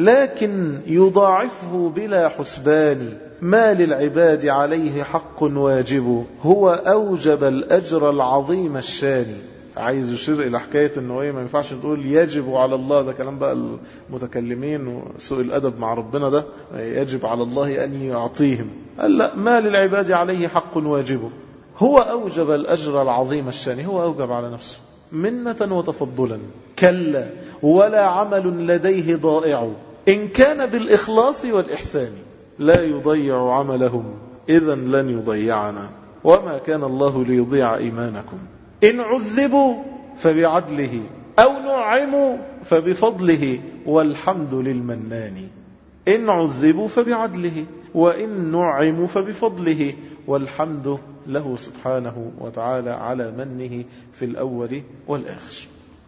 لكن يضاعفه بلا حسبان، ما للعباد عليه حق واجب، هو أوجب الأجر العظيم الشان. عايز يشير إلى حكاية أنه ما ينفعش تقول يجب على الله، ده كلام بقى المتكلمين وسوء الأدب مع ربنا، ده يجب على الله أن يعطيهم. قال لا، ما للعباد عليه حق واجب، هو أوجب الأجر العظيم الشان. هو أوجب على نفسه منة وتفضلا. كلا ولا عمل لديه ضائع، إن كان بالإخلاص والإحسان، لا يضيع عملهم إذا لن يضيعنا، وما كان الله ليضيع إيمانكم. إن عذبوا فبعدله، أو نعموا فبفضله، والحمد للمنان. إن عذبوا فبعدله، وإن نعموا فبفضله، والحمد له سبحانه وتعالى على منه في الأول والآخر.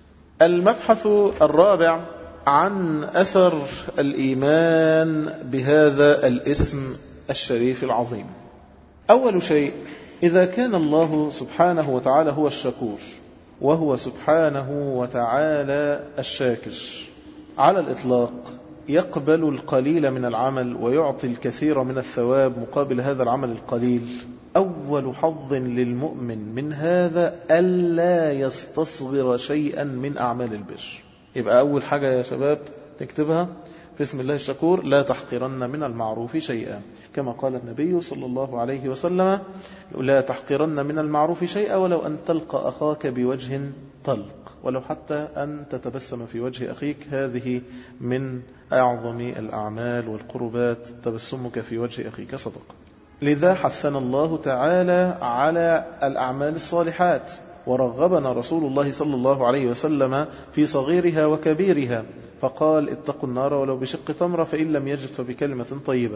المبحث الرابع عن أثر الإيمان بهذا الاسم الشريف العظيم. أول شيء، إذا كان الله سبحانه وتعالى هو الشكور، وهو سبحانه وتعالى الشاكر على الإطلاق، يقبل القليل من العمل ويعطي الكثير من الثواب مقابل هذا العمل القليل. أول حظ للمؤمن من هذا ألا يستصغر شيئا من أعمال البر. يبقى أول حاجة يا شباب تكتبها في اسم الله الشكور: لا تحقرن من المعروف شيئا، كما قال النبي صلى الله عليه وسلم: لا تحقرن من المعروف شيئا ولو أن تلقى أخاك بوجه طلق، ولو حتى أن تتبسم في وجه أخيك. هذه من أعظم الأعمال والقربات، تبسمك في وجه أخيك صدقة. لذا حثنا الله تعالى على الأعمال الصالحات، ورغبنا رسول الله صلى الله عليه وسلم في صغيرها وكبيرها، فقال: اتقوا النار ولو بشق تمرة، فإن لم يجد فبكلمة طيبة.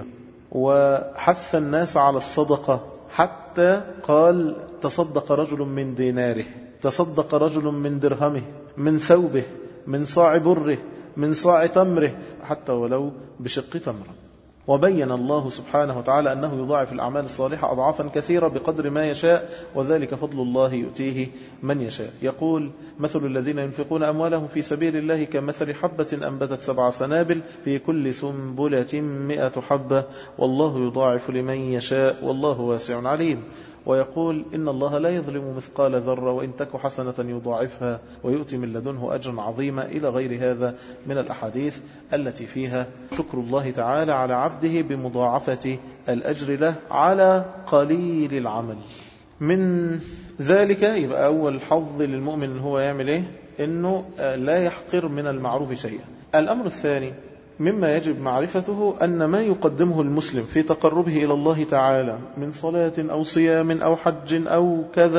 وحث الناس على الصدقة، حتى قال: تصدق رجل من ديناره، تصدق رجل من درهمه، من ثوبه، من صاع بره، من صاع تمره، حتى ولو بشق تمرة. وبين الله سبحانه وتعالى أنه يضاعف الأعمال الصالحة أضعافا كثيرة بقدر ما يشاء، وذلك فضل الله يؤتيه من يشاء. يقول: مثل الذين ينفقون أموالهم في سبيل الله كمثل حبة أنبتت 7 سنابل في كل سنبلة 100 حبة، والله يضاعف لمن يشاء، والله واسع عليم. ويقول: إن الله لا يظلم مثقال ذرة، وإن تك حسنة يضاعفها ويؤتي من لدنه أجرا عظيما، إلى غير هذا من الأحاديث التي فيها شكر الله تعالى على عبده بمضاعفة الأجر له على قليل العمل. من ذلك يبقى أول حظ للمؤمن هو يعمل إيه؟ إنه لا يحقر من المعروف شيئا. الأمر الثاني مما يجب معرفته أن ما يقدمه المسلم في تقربه إلى الله تعالى من صلاة أو صيام أو حج أو كذا،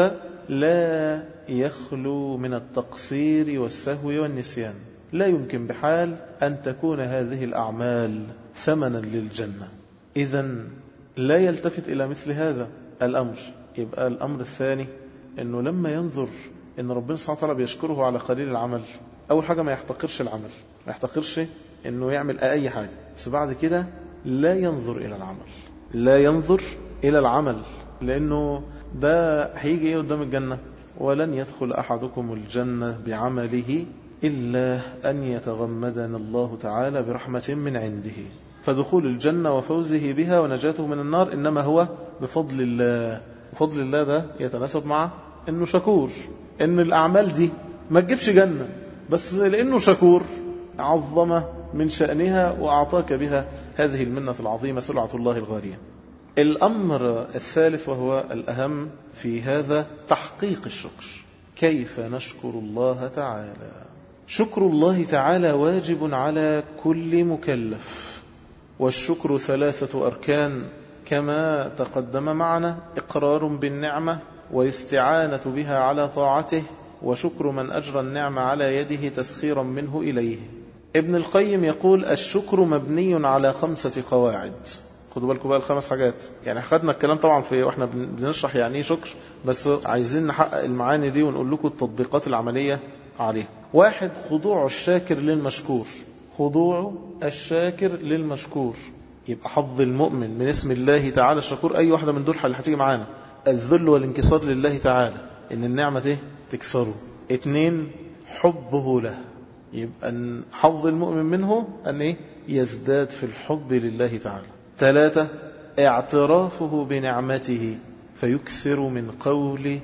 لا يخلو من التقصير والسهو والنسيان. لا يمكن بحال أن تكون هذه الأعمال ثمنا للجنة. إذن لا يلتفت إلى مثل هذا الأمر. يبقى الأمر الثاني أنه لما ينظر أن ربنا سبحانه وتعالى بيشكره على قليل العمل، أول حاجة ما يحتقرش العمل، ما يحتقرش أنه يعمل أي حاجة، بس بعد كده لا ينظر إلى العمل، لا ينظر إلى العمل، لأنه ده هيجي إيه قدام الجنة؟ ولن يدخل أحدكم الجنة بعمله إلا أن يتغمدنا الله تعالى برحمة من عنده. فدخول الجنة وفوزه بها ونجاته من النار إنما هو بفضل الله. فضل الله ده يتناسب مع إنه شكور، إن الأعمال دي ما تجيبش جنة، بس لأنه شكور عظم من شأنها وأعطاك بها هذه المنة العظيمة سلعة الله الغالية. الأمر الثالث وهو الأهم في هذا تحقيق الشكر. كيف نشكر الله تعالى؟ شكر الله تعالى واجب على كل مكلف، والشكر 3 أركان كما تقدم معنا: إقرار بالنعمة، والاستعانة بها على طاعته، وشكر من أجرى النعمة على يده تسخيرا منه إليه. ابن القيم يقول: الشكر مبني على 5 قواعد. خدوا بالكم بقى 5 حاجات. يعني خدنا الكلام طبعا واحنا بنشرح يعني ايه شكر، بس عايزين نحقق المعاني دي ونقول لكم التطبيقات العملية عليه. 1: خضوع الشاكر للمشكور. خضوع الشاكر للمشكور، يبقى حظ المؤمن من اسم الله تعالى الشكور. أي واحدة من دول اللي هتيجي معانا: الذل والانكسار لله تعالى، إن النعمة تكسره. 2: حبه له، يبقى حظ المؤمن منه أن يزداد في الحب لله تعالى. 3: اعترافه بنعمته، فيكثر من قول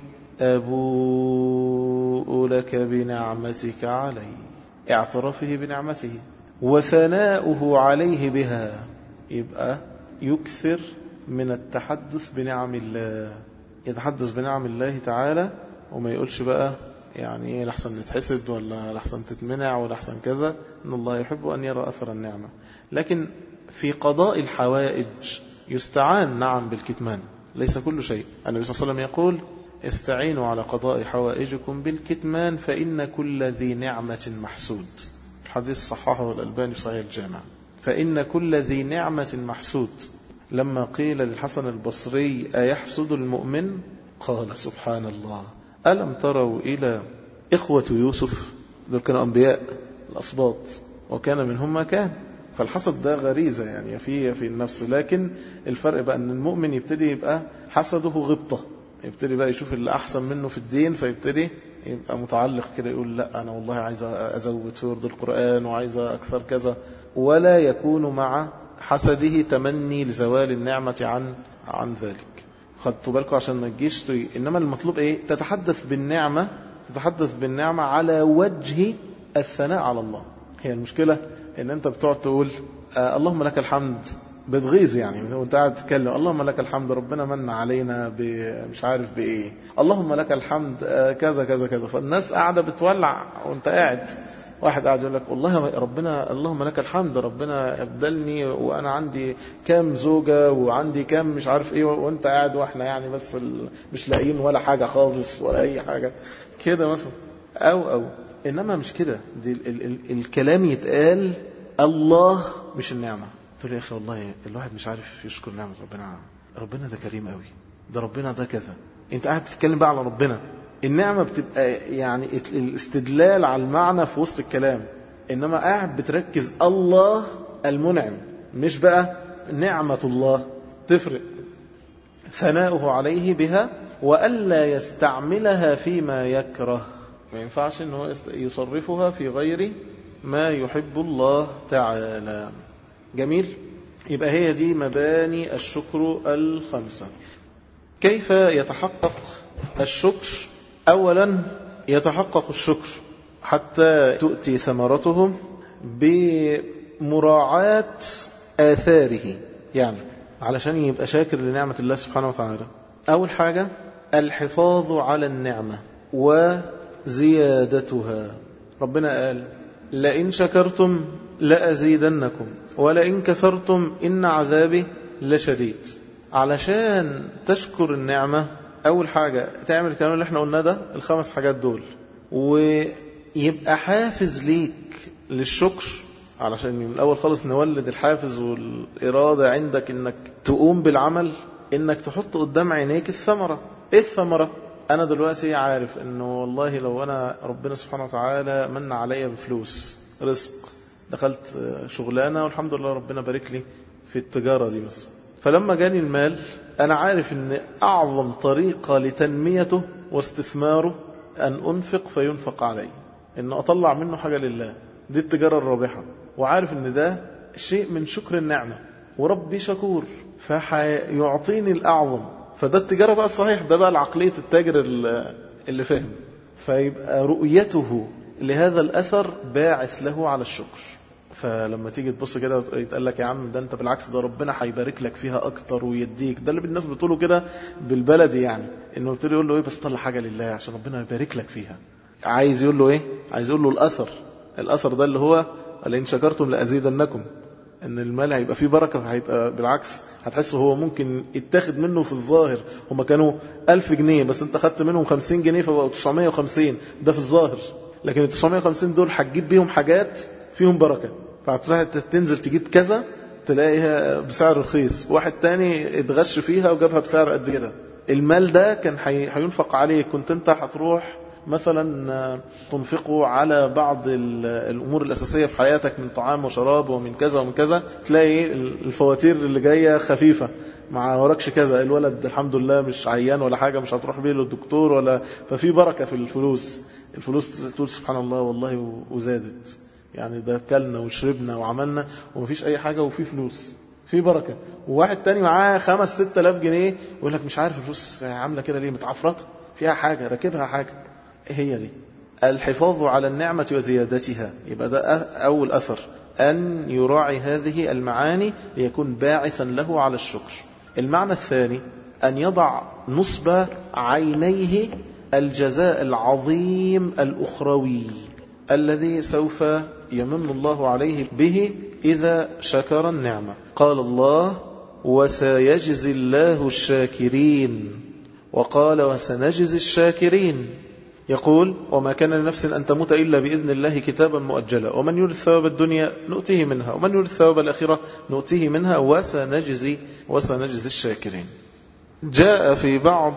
أبوء لك بنعمتك علي، اعترافه بنعمته وثناؤه عليه بها، يبقى يكثر من التحدث بنعم الله، يتحدث بنعم الله تعالى وما يقولش بقى يعني لحسن نتحسد ولا لحسن تتمنع ولا لحسن كذا. إن الله يحب أن يرى أثر النعمة. لكن في قضاء الحوائج يستعان نعم بالكتمان، ليس كل شيء. النبي صلى الله عليه وسلم يقول: استعينوا على قضاء حوائجكم بالكتمان فإن كل ذي نعمة محسود. الحديث صححه الألباني في صحيح الجامع. فإن كل ذي نعمة محسود. لما قيل للحسن البصري: أيحسد المؤمن؟ قال: سبحان الله، ألم تروا إلى إخوة يوسف؟ دول كانوا أنبياء الأصباط وكان منهم ما كان. فالحسد ده غريزة يعني في النفس، لكن الفرق بقى أن المؤمن يبتدي يبقى حسده غبطة، يبتدي بقى يشوف اللي أحسن منه في الدين، فيبتدي يبقى متعلق كده، يقول: لا أنا والله عايز أزود في ورد القرآن وعايز أكثر كذا، ولا يكون مع حسده تمني لزوال النعمة عن ذلك. خدتوا بالكم عشان ما تجيش إنما المطلوب إيه؟ تتحدث بالنعمة على وجه الثناء على الله. هي المشكلة إن أنت بتقعد تقول اللهم لك الحمد، بتغيظ يعني وانت قاعد تتكلم: اللهم لك الحمد ربنا من علينا مش عارف بإيه، اللهم لك الحمد كذا كذا كذا. فالناس قاعدة بتولع وانت قاعد. واحد قاعد يقول لك: والله ربنا اللهم لك الحمد ربنا أبدلني وأنا عندي كام زوجة وعندي كام مش عارف إيه، وانت قاعد واحنا يعني بس مش لاقيين ولا حاجة خالص ولا أي حاجة كده مثلا. أو إنما مش كده. دي الكلام يتقال الله مش النعمة. تقول: يا أخي والله الواحد مش عارف يشكر نعمة ربنا ده كريم قوي، ده ربنا ده كذا. انت قاعد تتكلم بقى على ربنا. النعمة بتبقى يعني الاستدلال على المعنى في وسط الكلام، إنما قاعد بتركز الله المنعم، مش بقى نعمة الله. تفرق. ثناؤه عليه بها وألا يستعملها فيما يكره، ما ينفعش أنه يصرفها في غير ما يحب الله تعالى. جميل. يبقى هي دي مباني الشكر 5. كيف يتحقق الشكر؟ أولا يتحقق الشكر حتى تؤتي ثمرته بمراعاة آثاره، يعني علشان يبقى شاكر لنعمة الله سبحانه وتعالى. أول حاجة الحفاظ على النعمة وزيادتها. ربنا قال: لئن شكرتم لأزيدنكم ولئن كفرتم إن عذابي لشديد. علشان تشكر النعمة أول حاجة تعمل الكلام اللي احنا قلنا ده، ال5 حاجات دول، ويبقى حافز ليك للشكر، علشان من الأول خالص نولد الحافز والإرادة عندك إنك تقوم بالعمل، إنك تحط قدام عينيك الثمرة. إيه الثمرة؟ أنا دلوقتي عارف إنه والله لو أنا ربنا سبحانه وتعالى من عليا بفلوس رزق، دخلت شغلانة والحمد لله ربنا بارك لي في التجارة دي مثلا، فلما جاني المال أنا عارف إن أعظم طريقة لتنميته واستثماره أن أنفق فينفق علي، إن أطلع منه حاجة لله، دي التجارة الرابحة. وعارف إن ده شيء من شكر النعمة، وربي شكور فيعطيني الأعظم. فده التجارة بقى الصحيح، ده بقى العقلية التاجر اللي فهم. فيبقى رؤيته لهذا الأثر باعث له على الشكر. فلما تيجي تبص كده يتقال لك يا عم ده انت بالعكس ده ربنا هيبارك لك فيها اكتر ويديك، ده اللي الناس بتقوله كده بالبلدي، يعني انه بتقول يقول له ايه بس طلع حاجه لله عشان ربنا يبارك لك فيها. عايز يقول له ايه؟ عايز يقول له الاثر ده اللي هو لئن شكرتم لازيدنكم، ان المال هيبقى فيه بركه، هيبقى بالعكس هتحسه هو ممكن يتاخد منه في الظاهر. هما كانوا 1000 جنيه بس انت خدت منهم 50 جنيه فبقوا 950، ده في الظاهر. لكن ال 950 دول هتجيب بيهم حاجات فيهم بركه، فهتروح تنزل تجيب كذا تلاقيها بسعر رخيص، واحد تاني اتغش فيها وجابها بسعر قد كده. المال ده كان هينفق عليه، كنت انت هتروح مثلا تنفقه على بعض الأمور الأساسية في حياتك من طعام وشراب ومن كذا ومن كذا، تلاقي الفواتير اللي جاية خفيفة، مع وراكش كذا، الولد الحمد لله مش عيان ولا حاجة، مش هتروح بيه للدكتور ولا، ففي بركة في الفلوس تقول سبحان الله والله وزادت، يعني ده كلنا وشربنا وعملنا ومفيش أي حاجة وفي فلوس، في بركة. وواحد تاني معاه 5-6 آلاف جنيه ويقول لك مش عارف الفلوس عاملة كده ليه، متعفرطة فيها حاجة، راكبها حاجة. هي دي الحفاظ على النعمة وزيادتها. يبقى ده أول أثر، أن يراعي هذه المعاني ليكون باعثا له على الشكر. المعنى الثاني أن يضع نصب عينيه الجزاء العظيم الأخروي الذي سوف يمن الله عليه به إذا شكر النعمة. قال الله وسيجزي الله الشاكرين، وقال وسنجزي الشاكرين. يقول وما كان لنفس أن تموت إلا بإذن الله كتابا مؤجلا، ومن يريد ثواب الدنيا نؤتيه منها، ومن يريد ثواب الآخرة نؤتيه منها، وسنجزي الشاكرين. جاء في بعض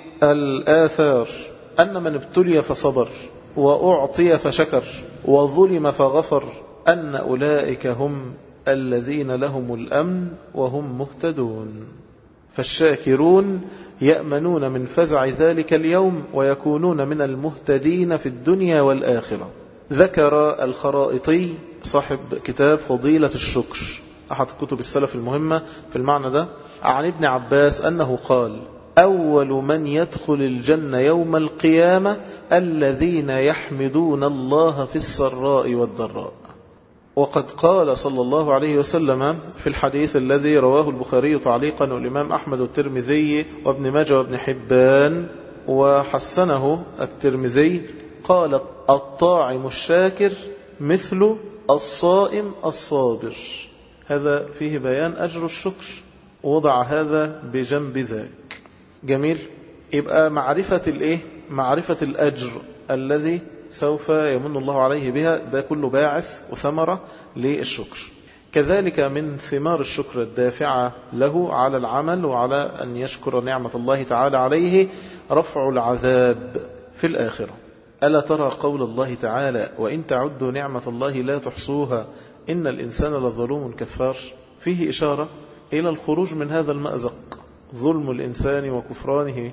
الآثار أن من ابتلي فصبر وأعطي فشكر وظلم فغفر أن أولئك هم الذين لهم الأمن وهم مهتدون. فالشاكرون يأمنون من فزع ذلك اليوم ويكونون من المهتدين في الدنيا والآخرة. ذكر الخرائطي صاحب كتاب فضيلة الشكر، أحد كتب السلف المهمة في المعنى ده، عن ابن عباس أنه قال أول من يدخل الجنة يوم القيامة الذين يحمدون الله في السراء والضراء. وقد قال صلى الله عليه وسلم في الحديث الذي رواه البخاري تعليقا والإمام أحمد والترمذي وابن ماجه وابن حبان وحسنه الترمذي، قال الطاعم الشاكر مثل الصائم الصابر. هذا فيه بيان أجر الشكر، وضع هذا بجنب ذاك. جميل. يبقى معرفة الأجر الذي سوف يمن الله عليه بها، ده كله باعث وثمرة للشكر. كذلك من ثمار الشكر الدافعة له على العمل وعلى أن يشكر نعمة الله تعالى عليه رفع العذاب في الآخرة. ألا ترى قول الله تعالى وإن تعدوا نعمة الله لا تحصوها إن الإنسان لظلوم كفار؟ فيه إشارة إلى الخروج من هذا المأزق، ظلم الإنسان وكفرانه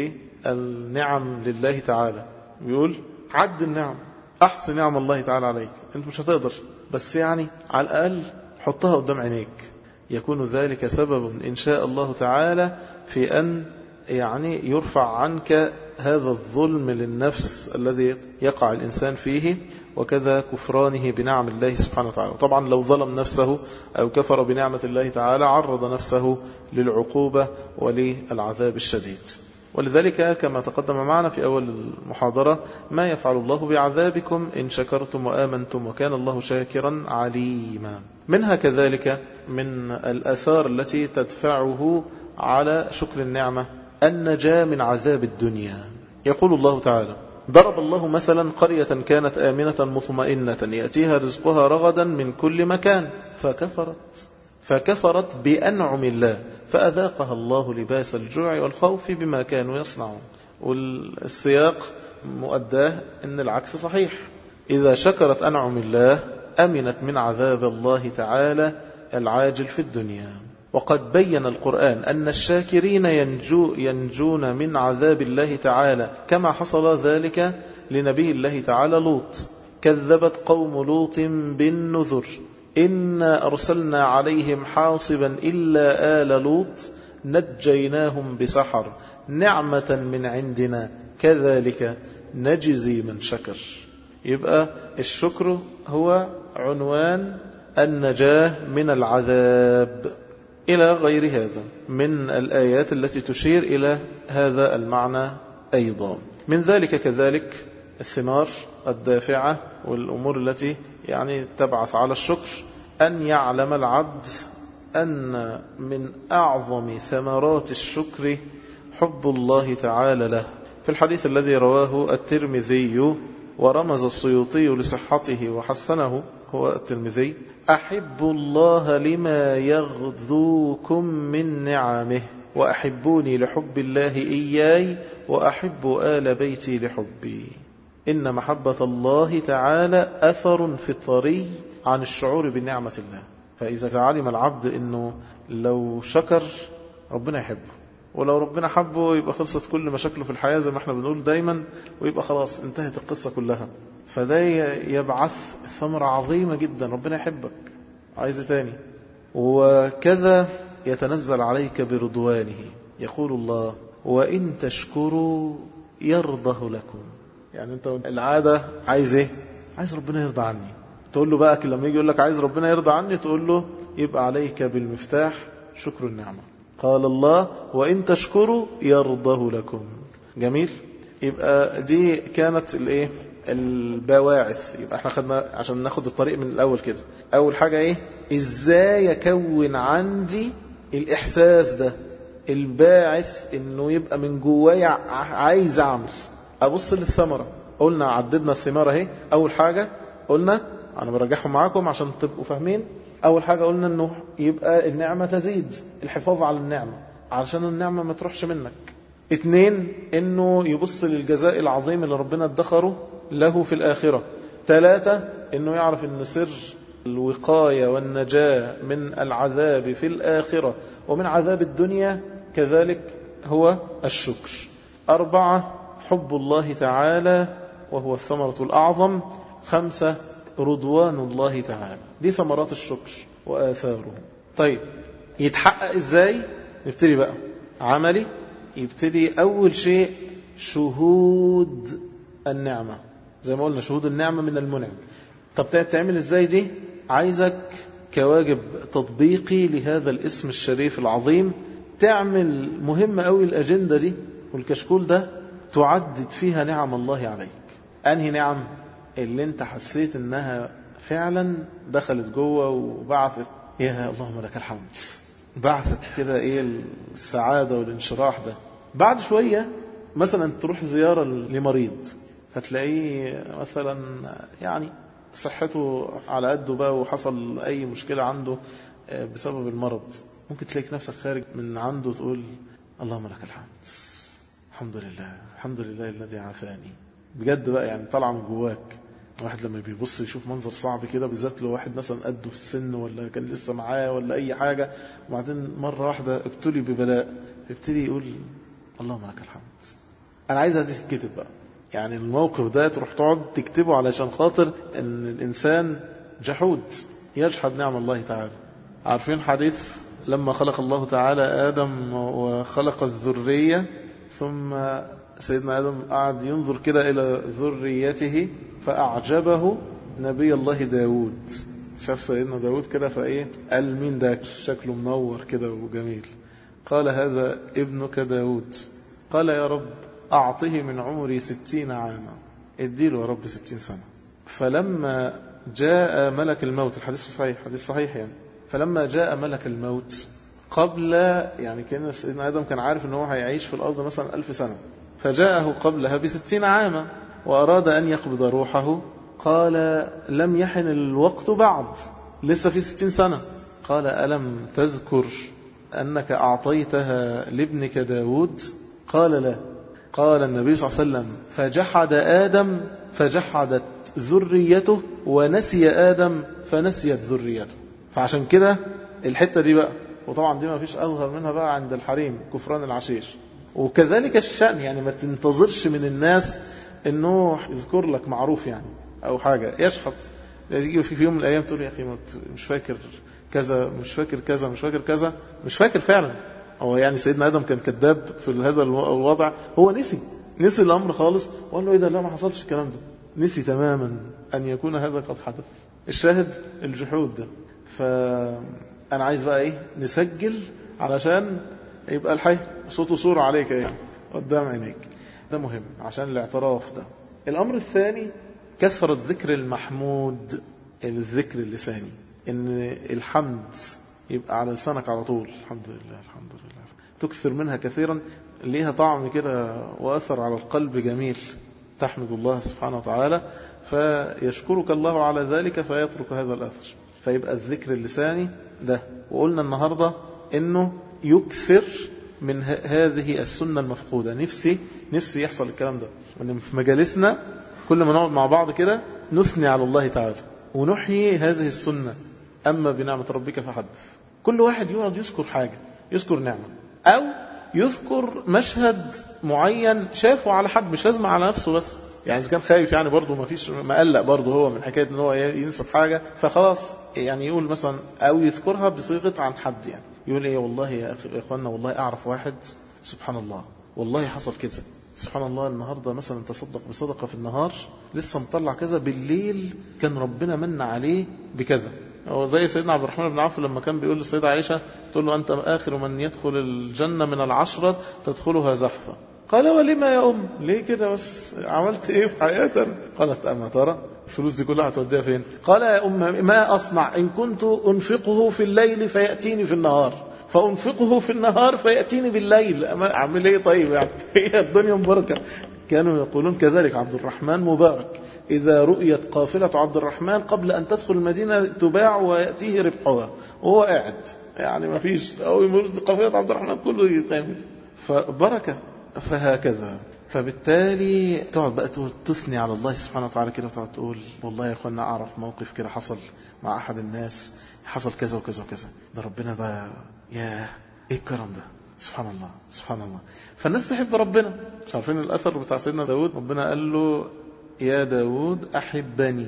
بالنعم لله تعالى. يقول عد النعم، أحصي نعم الله تعالى عليك، أنت مش هتقدر، بس يعني على الأقل حطها قدام عينيك. يكون ذلك سبب إن شاء الله تعالى في أن يعني يرفع عنك هذا الظلم للنفس الذي يقع الإنسان فيه، وكذا كفرانه بنعم الله سبحانه وتعالى. طبعا لو ظلم نفسه أو كفر بنعمة الله تعالى عرض نفسه للعقوبة وللعذاب الشديد. ولذلك كما تقدم معنا في أول المحاضرة ما يفعل الله بعذابكم إن شكرتم وآمنتم وكان الله شاكرا عليما. منها كذلك من الآثار التي تدفعه على شكر النعمة النجاة من عذاب الدنيا. يقول الله تعالى: ضرب الله مثلا قرية كانت آمنة مطمئنة يأتيها رزقها رغدا من كل مكان فكفرت بأنعم الله فأذاقها الله لباس الجوع والخوف بما كانوا يصنعون. والسياق مؤداه أن العكس صحيح. إذا شكرت أنعم الله أمنت من عذاب الله تعالى العاجل في الدنيا. وقد بين القرآن أن الشاكرين ينجون من عذاب الله تعالى، كما حصل ذلك لنبي الله تعالى لوط: كذبت قوم لوط بالنذر إنا أرسلنا عليهم حاصبا إلا آل لوط نجيناهم بسحر نعمة من عندنا كذلك نجزي من شكر. يبقى الشكر هو عنوان النجاة من العذاب، إلى غير هذا من الآيات التي تشير إلى هذا المعنى أيضا. من ذلك كذلك الثمار الدافعة والأمور التي تبعث على الشكر، أن يعلم العبد أن من أعظم ثمرات الشكر حب الله تعالى له. في الحديث الذي رواه الترمذي ورمز السيوطي لصحته وحسنه هو الترمذي: أحب الله لما يغذوكم من نعمه وأحبوني لحب الله إياي وأحب آل بيتي لحبي. إن محبة الله تعالى أثر فطري عن الشعور بنعمة الله. فإذا علم العبد أنه لو شكر ربنا يحبه، ولو ربنا حبه يبقى خلصت كل مشاكله في الحياة زي ما احنا بنقول دايما، ويبقى خلاص انتهت القصة كلها. فده يبعث ثمرة عظيمة جدا، ربنا يحبك، عايز تاني. وكذا يتنزل عليك برضوانه. يقول الله: وإن تشكروا يرضه لكم. انت العادة عايز ايه؟ عايز ربنا يرضى عني. تقول له بقى لما يجي يقول لك عايز ربنا يرضى عني، تقول له يبقى عليك بالمفتاح شكر النعمة. قال الله: وإن تشكروا يرضه لكم. جميل. يبقى دي كانت الايه؟ البواعث. يبقى احنا خدنا عشان ناخد الطريق من الأول كده. أول حاجة ايه؟ ازاي يكون عندي الإحساس ده، الباعث انه يبقى من جوايا عايز اعمل، ابص للثمرة. قلنا عددنا الثمار اهي. اول حاجة قلنا، انا برجعهم معاكم عشان تبقوا فاهمين. اول حاجة قلنا انه يبقى النعمة تزيد، الحفاظ على النعمة علشان النعمة ما تروحش منك. 2 انه يبص للجزاء العظيم اللي ربنا ادخره له في الآخرة. 3 انه يعرف ان سر الوقاية والنجاة من العذاب في الآخرة ومن عذاب الدنيا كذلك هو الشكر. 4 حب الله تعالى وهو الثمرة الأعظم. 5 رضوان الله تعالى. دي ثمرات الشكر وآثاره. طيب يتحقق ازاي؟ نبتدي بقى عملي. يبتدي أول شيء شهود النعمة، زي ما قلنا شهود النعمة من المنعم. طب تعمل ازاي دي؟ عايزك كواجب تطبيقي لهذا الاسم الشريف العظيم تعمل مهمة قوي الأجندة دي والكشكول ده، تعدد فيها نعم الله عليك. أنهي نعم؟ اللي انت حسيت انها فعلا دخلت جوه وبعثت يا اللهم لك الحمد، بعثت كده ايه السعادة والانشراح ده. بعد شوية مثلا تروح زيارة لمريض فتلاقيه مثلا صحته على قده بقى وحصل أي مشكلة عنده بسبب المرض، ممكن تلاقي نفسك خارج من عنده تقول اللهم لك الحمد، الحمد لله، الحمد لله الذي عافاني. بجد بقى طالعة من جواك. واحد لما بيبص يشوف منظر صعب كده، بالذات لو واحد مثلا قده في السن ولا كان لسه معاه ولا أي حاجة، وبعدين مرة واحدة ابتلي ببلاء، يبتدي يقول اللهم لك الحمد. أنا عايزها دي تتكتب بقى، الموقف ده تروح تقعد تكتبه علشان خاطر ان الإنسان جحود يجحد نعم الله تعالى. عارفين حديث لما خلق الله تعالى آدم وخلق الذرية، ثم سيدنا آدم قعد ينظر كده إلى ذريته فأعجبه نبي الله داود. شاف سيدنا داود كده فإيه قال مين ده؟ شكله منور كده وجميل. قال هذا ابنك داود. قال يا رب أعطه من عمري 60 عاما، اديله يا رب 60 سنة. فلما جاء ملك الموت، الحديث صحيح، حديث صحيح فلما جاء ملك الموت قبل، يعني كان سيدنا آدم كان عارف أنه هيعيش في الأرض مثلا 1000 سنة، فجاءه قبلها ب60 عاما وأراد أن يقبض روحه، قال لم يحن الوقت بعد، لسه في 60 سنة. قال ألم تذكر أنك أعطيتها لابنك داود؟ قال لا. قال النبي صلى الله عليه وسلم فجحد آدم فجحدت ذريته، ونسي آدم فنسيت ذريته. فعشان كده الحتة دي بقى، وطبعا دي ما فيش أظهر منها بقى عند الحريم، كفران العشير. وكذلك الشأن، يعني ما تنتظرش من الناس انه يذكر لك معروف يعني او حاجة يشحط، يجي في يوم من الايام تقول يا اخي مش فاكر كذا، مش فاكر كذا، مش فاكر كذا، مش فاكر فعلا. هو يعني سيدنا آدم كان كذاب في هذا الوضع، هو نسي الامر خالص، وقال له ايه ده، لا ما حصلش الكلام ده، نسي تماما ان يكون هذا قد حدث. الشاهد الجحود ده. فانا عايز بقى ايه، نسجل علشان يبقى الحي صوت وصورة عليك يعني قدام عينيك. ده مهم عشان الاعتراف ده. الأمر الثاني كثرة ذكر المحمود، الذكر اللساني، إن الحمد يبقى على لسانك على طول، الحمد لله الحمد لله، تكثر منها كثيرا، ليها طعم كده وأثر على القلب جميل. تحمد الله سبحانه وتعالى فيشكرك الله على ذلك فيترك هذا الأثر، فيبقى الذكر اللساني ده. وقلنا النهاردة إنه يكثر من هذه السنة المفقودة. نفسي يحصل الكلام ده، وإن في مجالسنا كل ما نقعد مع بعض كده نثني على الله تعالى ونحيي هذه السنة. أما بنعمة ربك فحدث. كل واحد يقعد يذكر حاجة، يذكر نعمة أو يذكر مشهد معين شافه على حد، مش لازم على نفسه بس. يعني إذا كان خايف يعني برضه ما فيش مقلق برضه هو من حكاية إن هو ينسب حاجة، فخلاص يعني يقول مثلا أو يذكرها بصيغة عن حد، يعني يقول إيه والله يا إخواننا والله أعرف واحد سبحان الله والله حصل كده، سبحان الله النهاردة مثلا تصدق بصدقة في النهار لسه مطلع كذا، بالليل كان ربنا من عليه بكذا. هو زي سيدنا عبد الرحمن بن عوف لما كان بيقول للسيدة عائشة، تقول له أنت آخر من يدخل الجنة من 10 تدخلها زحفة. قال ولما يا أم، ليه كده بس، عملت إيه في حياتك؟ قالت أما ترى الفلوس دي كلها هتوديها فين؟ قال يا أم ما أصنع إن كنت أنفقه في الليل فيأتيني في النهار، فأنفقه في النهار فيأتيني بالليل، أعمل إيه طيب يعني هي الدنيا مباركة. كانوا يقولون كذلك عبد الرحمن مبارك، إذا رؤيت قافلة عبد الرحمن قبل أن تدخل المدينة تباع ويأتيه ربحها وهو قاعد، يعني ما فيش، أو قافلة عبد الرحمن كله يتعمل، فبركة. فهكذا، فبالتالي تقعد بقى تثني على الله سبحانه وتعالى كده، وتقعد تقول والله يا أخوانا أعرف موقف كده حصل مع أحد الناس، حصل كذا وكذا وكذا، ده ربنا ده يا إيه الكرم ده، سبحان الله سبحان الله. فالناس تحب ربنا. مش عارفين الأثر بتاع سيدنا داود، ربنا قال له يا داود أحبني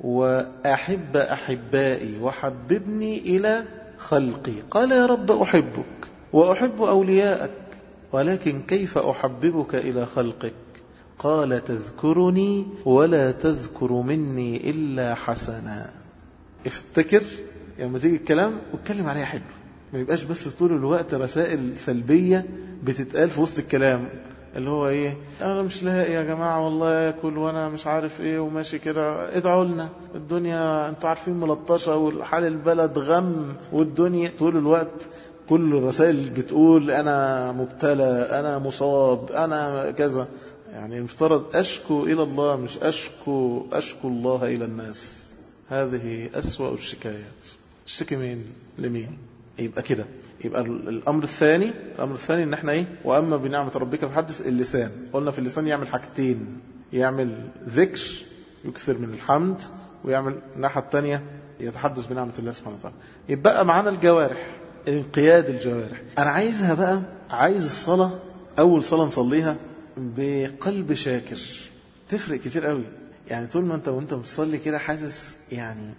وأحب أحبائي وحببني إلى خلقي. قال يا رب أحبك وأحب أولياءك، ولكن كيف أحببك إلى خلقك؟ قال تذكرني ولا تذكر مني إلا حسنا. افتكر لما تيجي الكلام واتكلم عليها حلو، ما يبقاش بس طول الوقت رسائل سلبية بتتقال في وسط الكلام، اللي هو ايه، انا مش لاقي يا جماعة والله ياكل وانا مش عارف ايه وماشي كده، ادعوا لنا، الدنيا انتوا عارفين ملطشة والحال البلد غم، والدنيا طول الوقت كل الرسائل بتقول انا مبتلى، انا مصاب، انا كذا. يعني المفترض اشكو الى الله، مش اشكو الله الى الناس. هذه اسوأ الشكايات. تشتكي مين لمين؟ يبقى كده. يبقى الامر الثاني ان احنا ايه، واما بنعمة ربك فحدث. اللسان قلنا في اللسان يعمل حاجتين، يعمل ذكر يكثر من الحمد، ويعمل الناحية الثانية يتحدث بنعمة الله سبحانه وتعالى. يبقى معانا الجوارح، انقياد الجوارح. انا عايزها بقى، عايز الصلاة اول صلاة نصليها بقلب شاكر، تفرق كتير قوي. يعني طول ما وانت بتصلي كده حاسس، يعني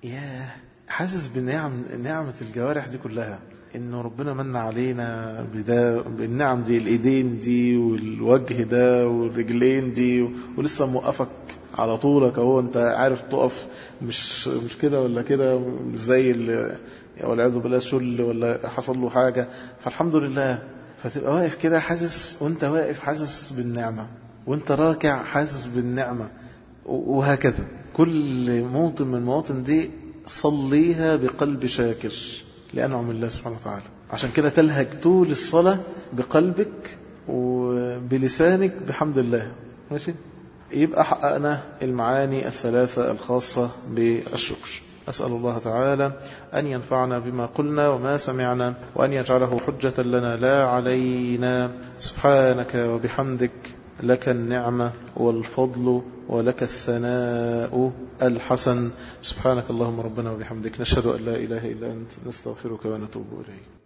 حاسس بنعمة الجوارح دي كلها، انه ربنا من علينا بالنعم دي، الايدين دي والوجه ده والرجلين دي، ولسه موقفك على طولك اهو، انت عارف تقف، مش كده ولا كده، مش زي والعياذ بالله شل ولا حصل له حاجة، فالحمد لله. فتبقى واقف كده حاسس، وانت واقف حاسس بالنعمة، وانت راكع حاسس بالنعمة، وهكذا كل موطن من المواطن دي صليها بقلب شاكر لأنعم الله سبحانه وتعالى عشان كده تلهج طول الصلاة بقلبك وبلسانك بحمد الله. ماشي؟ يبقى حققنا المعاني الثلاثة الخاصة بالشكر. أسأل الله تعالى أن ينفعنا بما قلنا وما سمعنا، وأن يجعله حجة لنا لا علينا. سبحانك وبحمدك، لك النعمة والفضل ولك الثناء الحسن. سبحانك اللهم ربنا وبحمدك، نشهد أن لا إله إلا أنت، نستغفرك ونتوب إليك.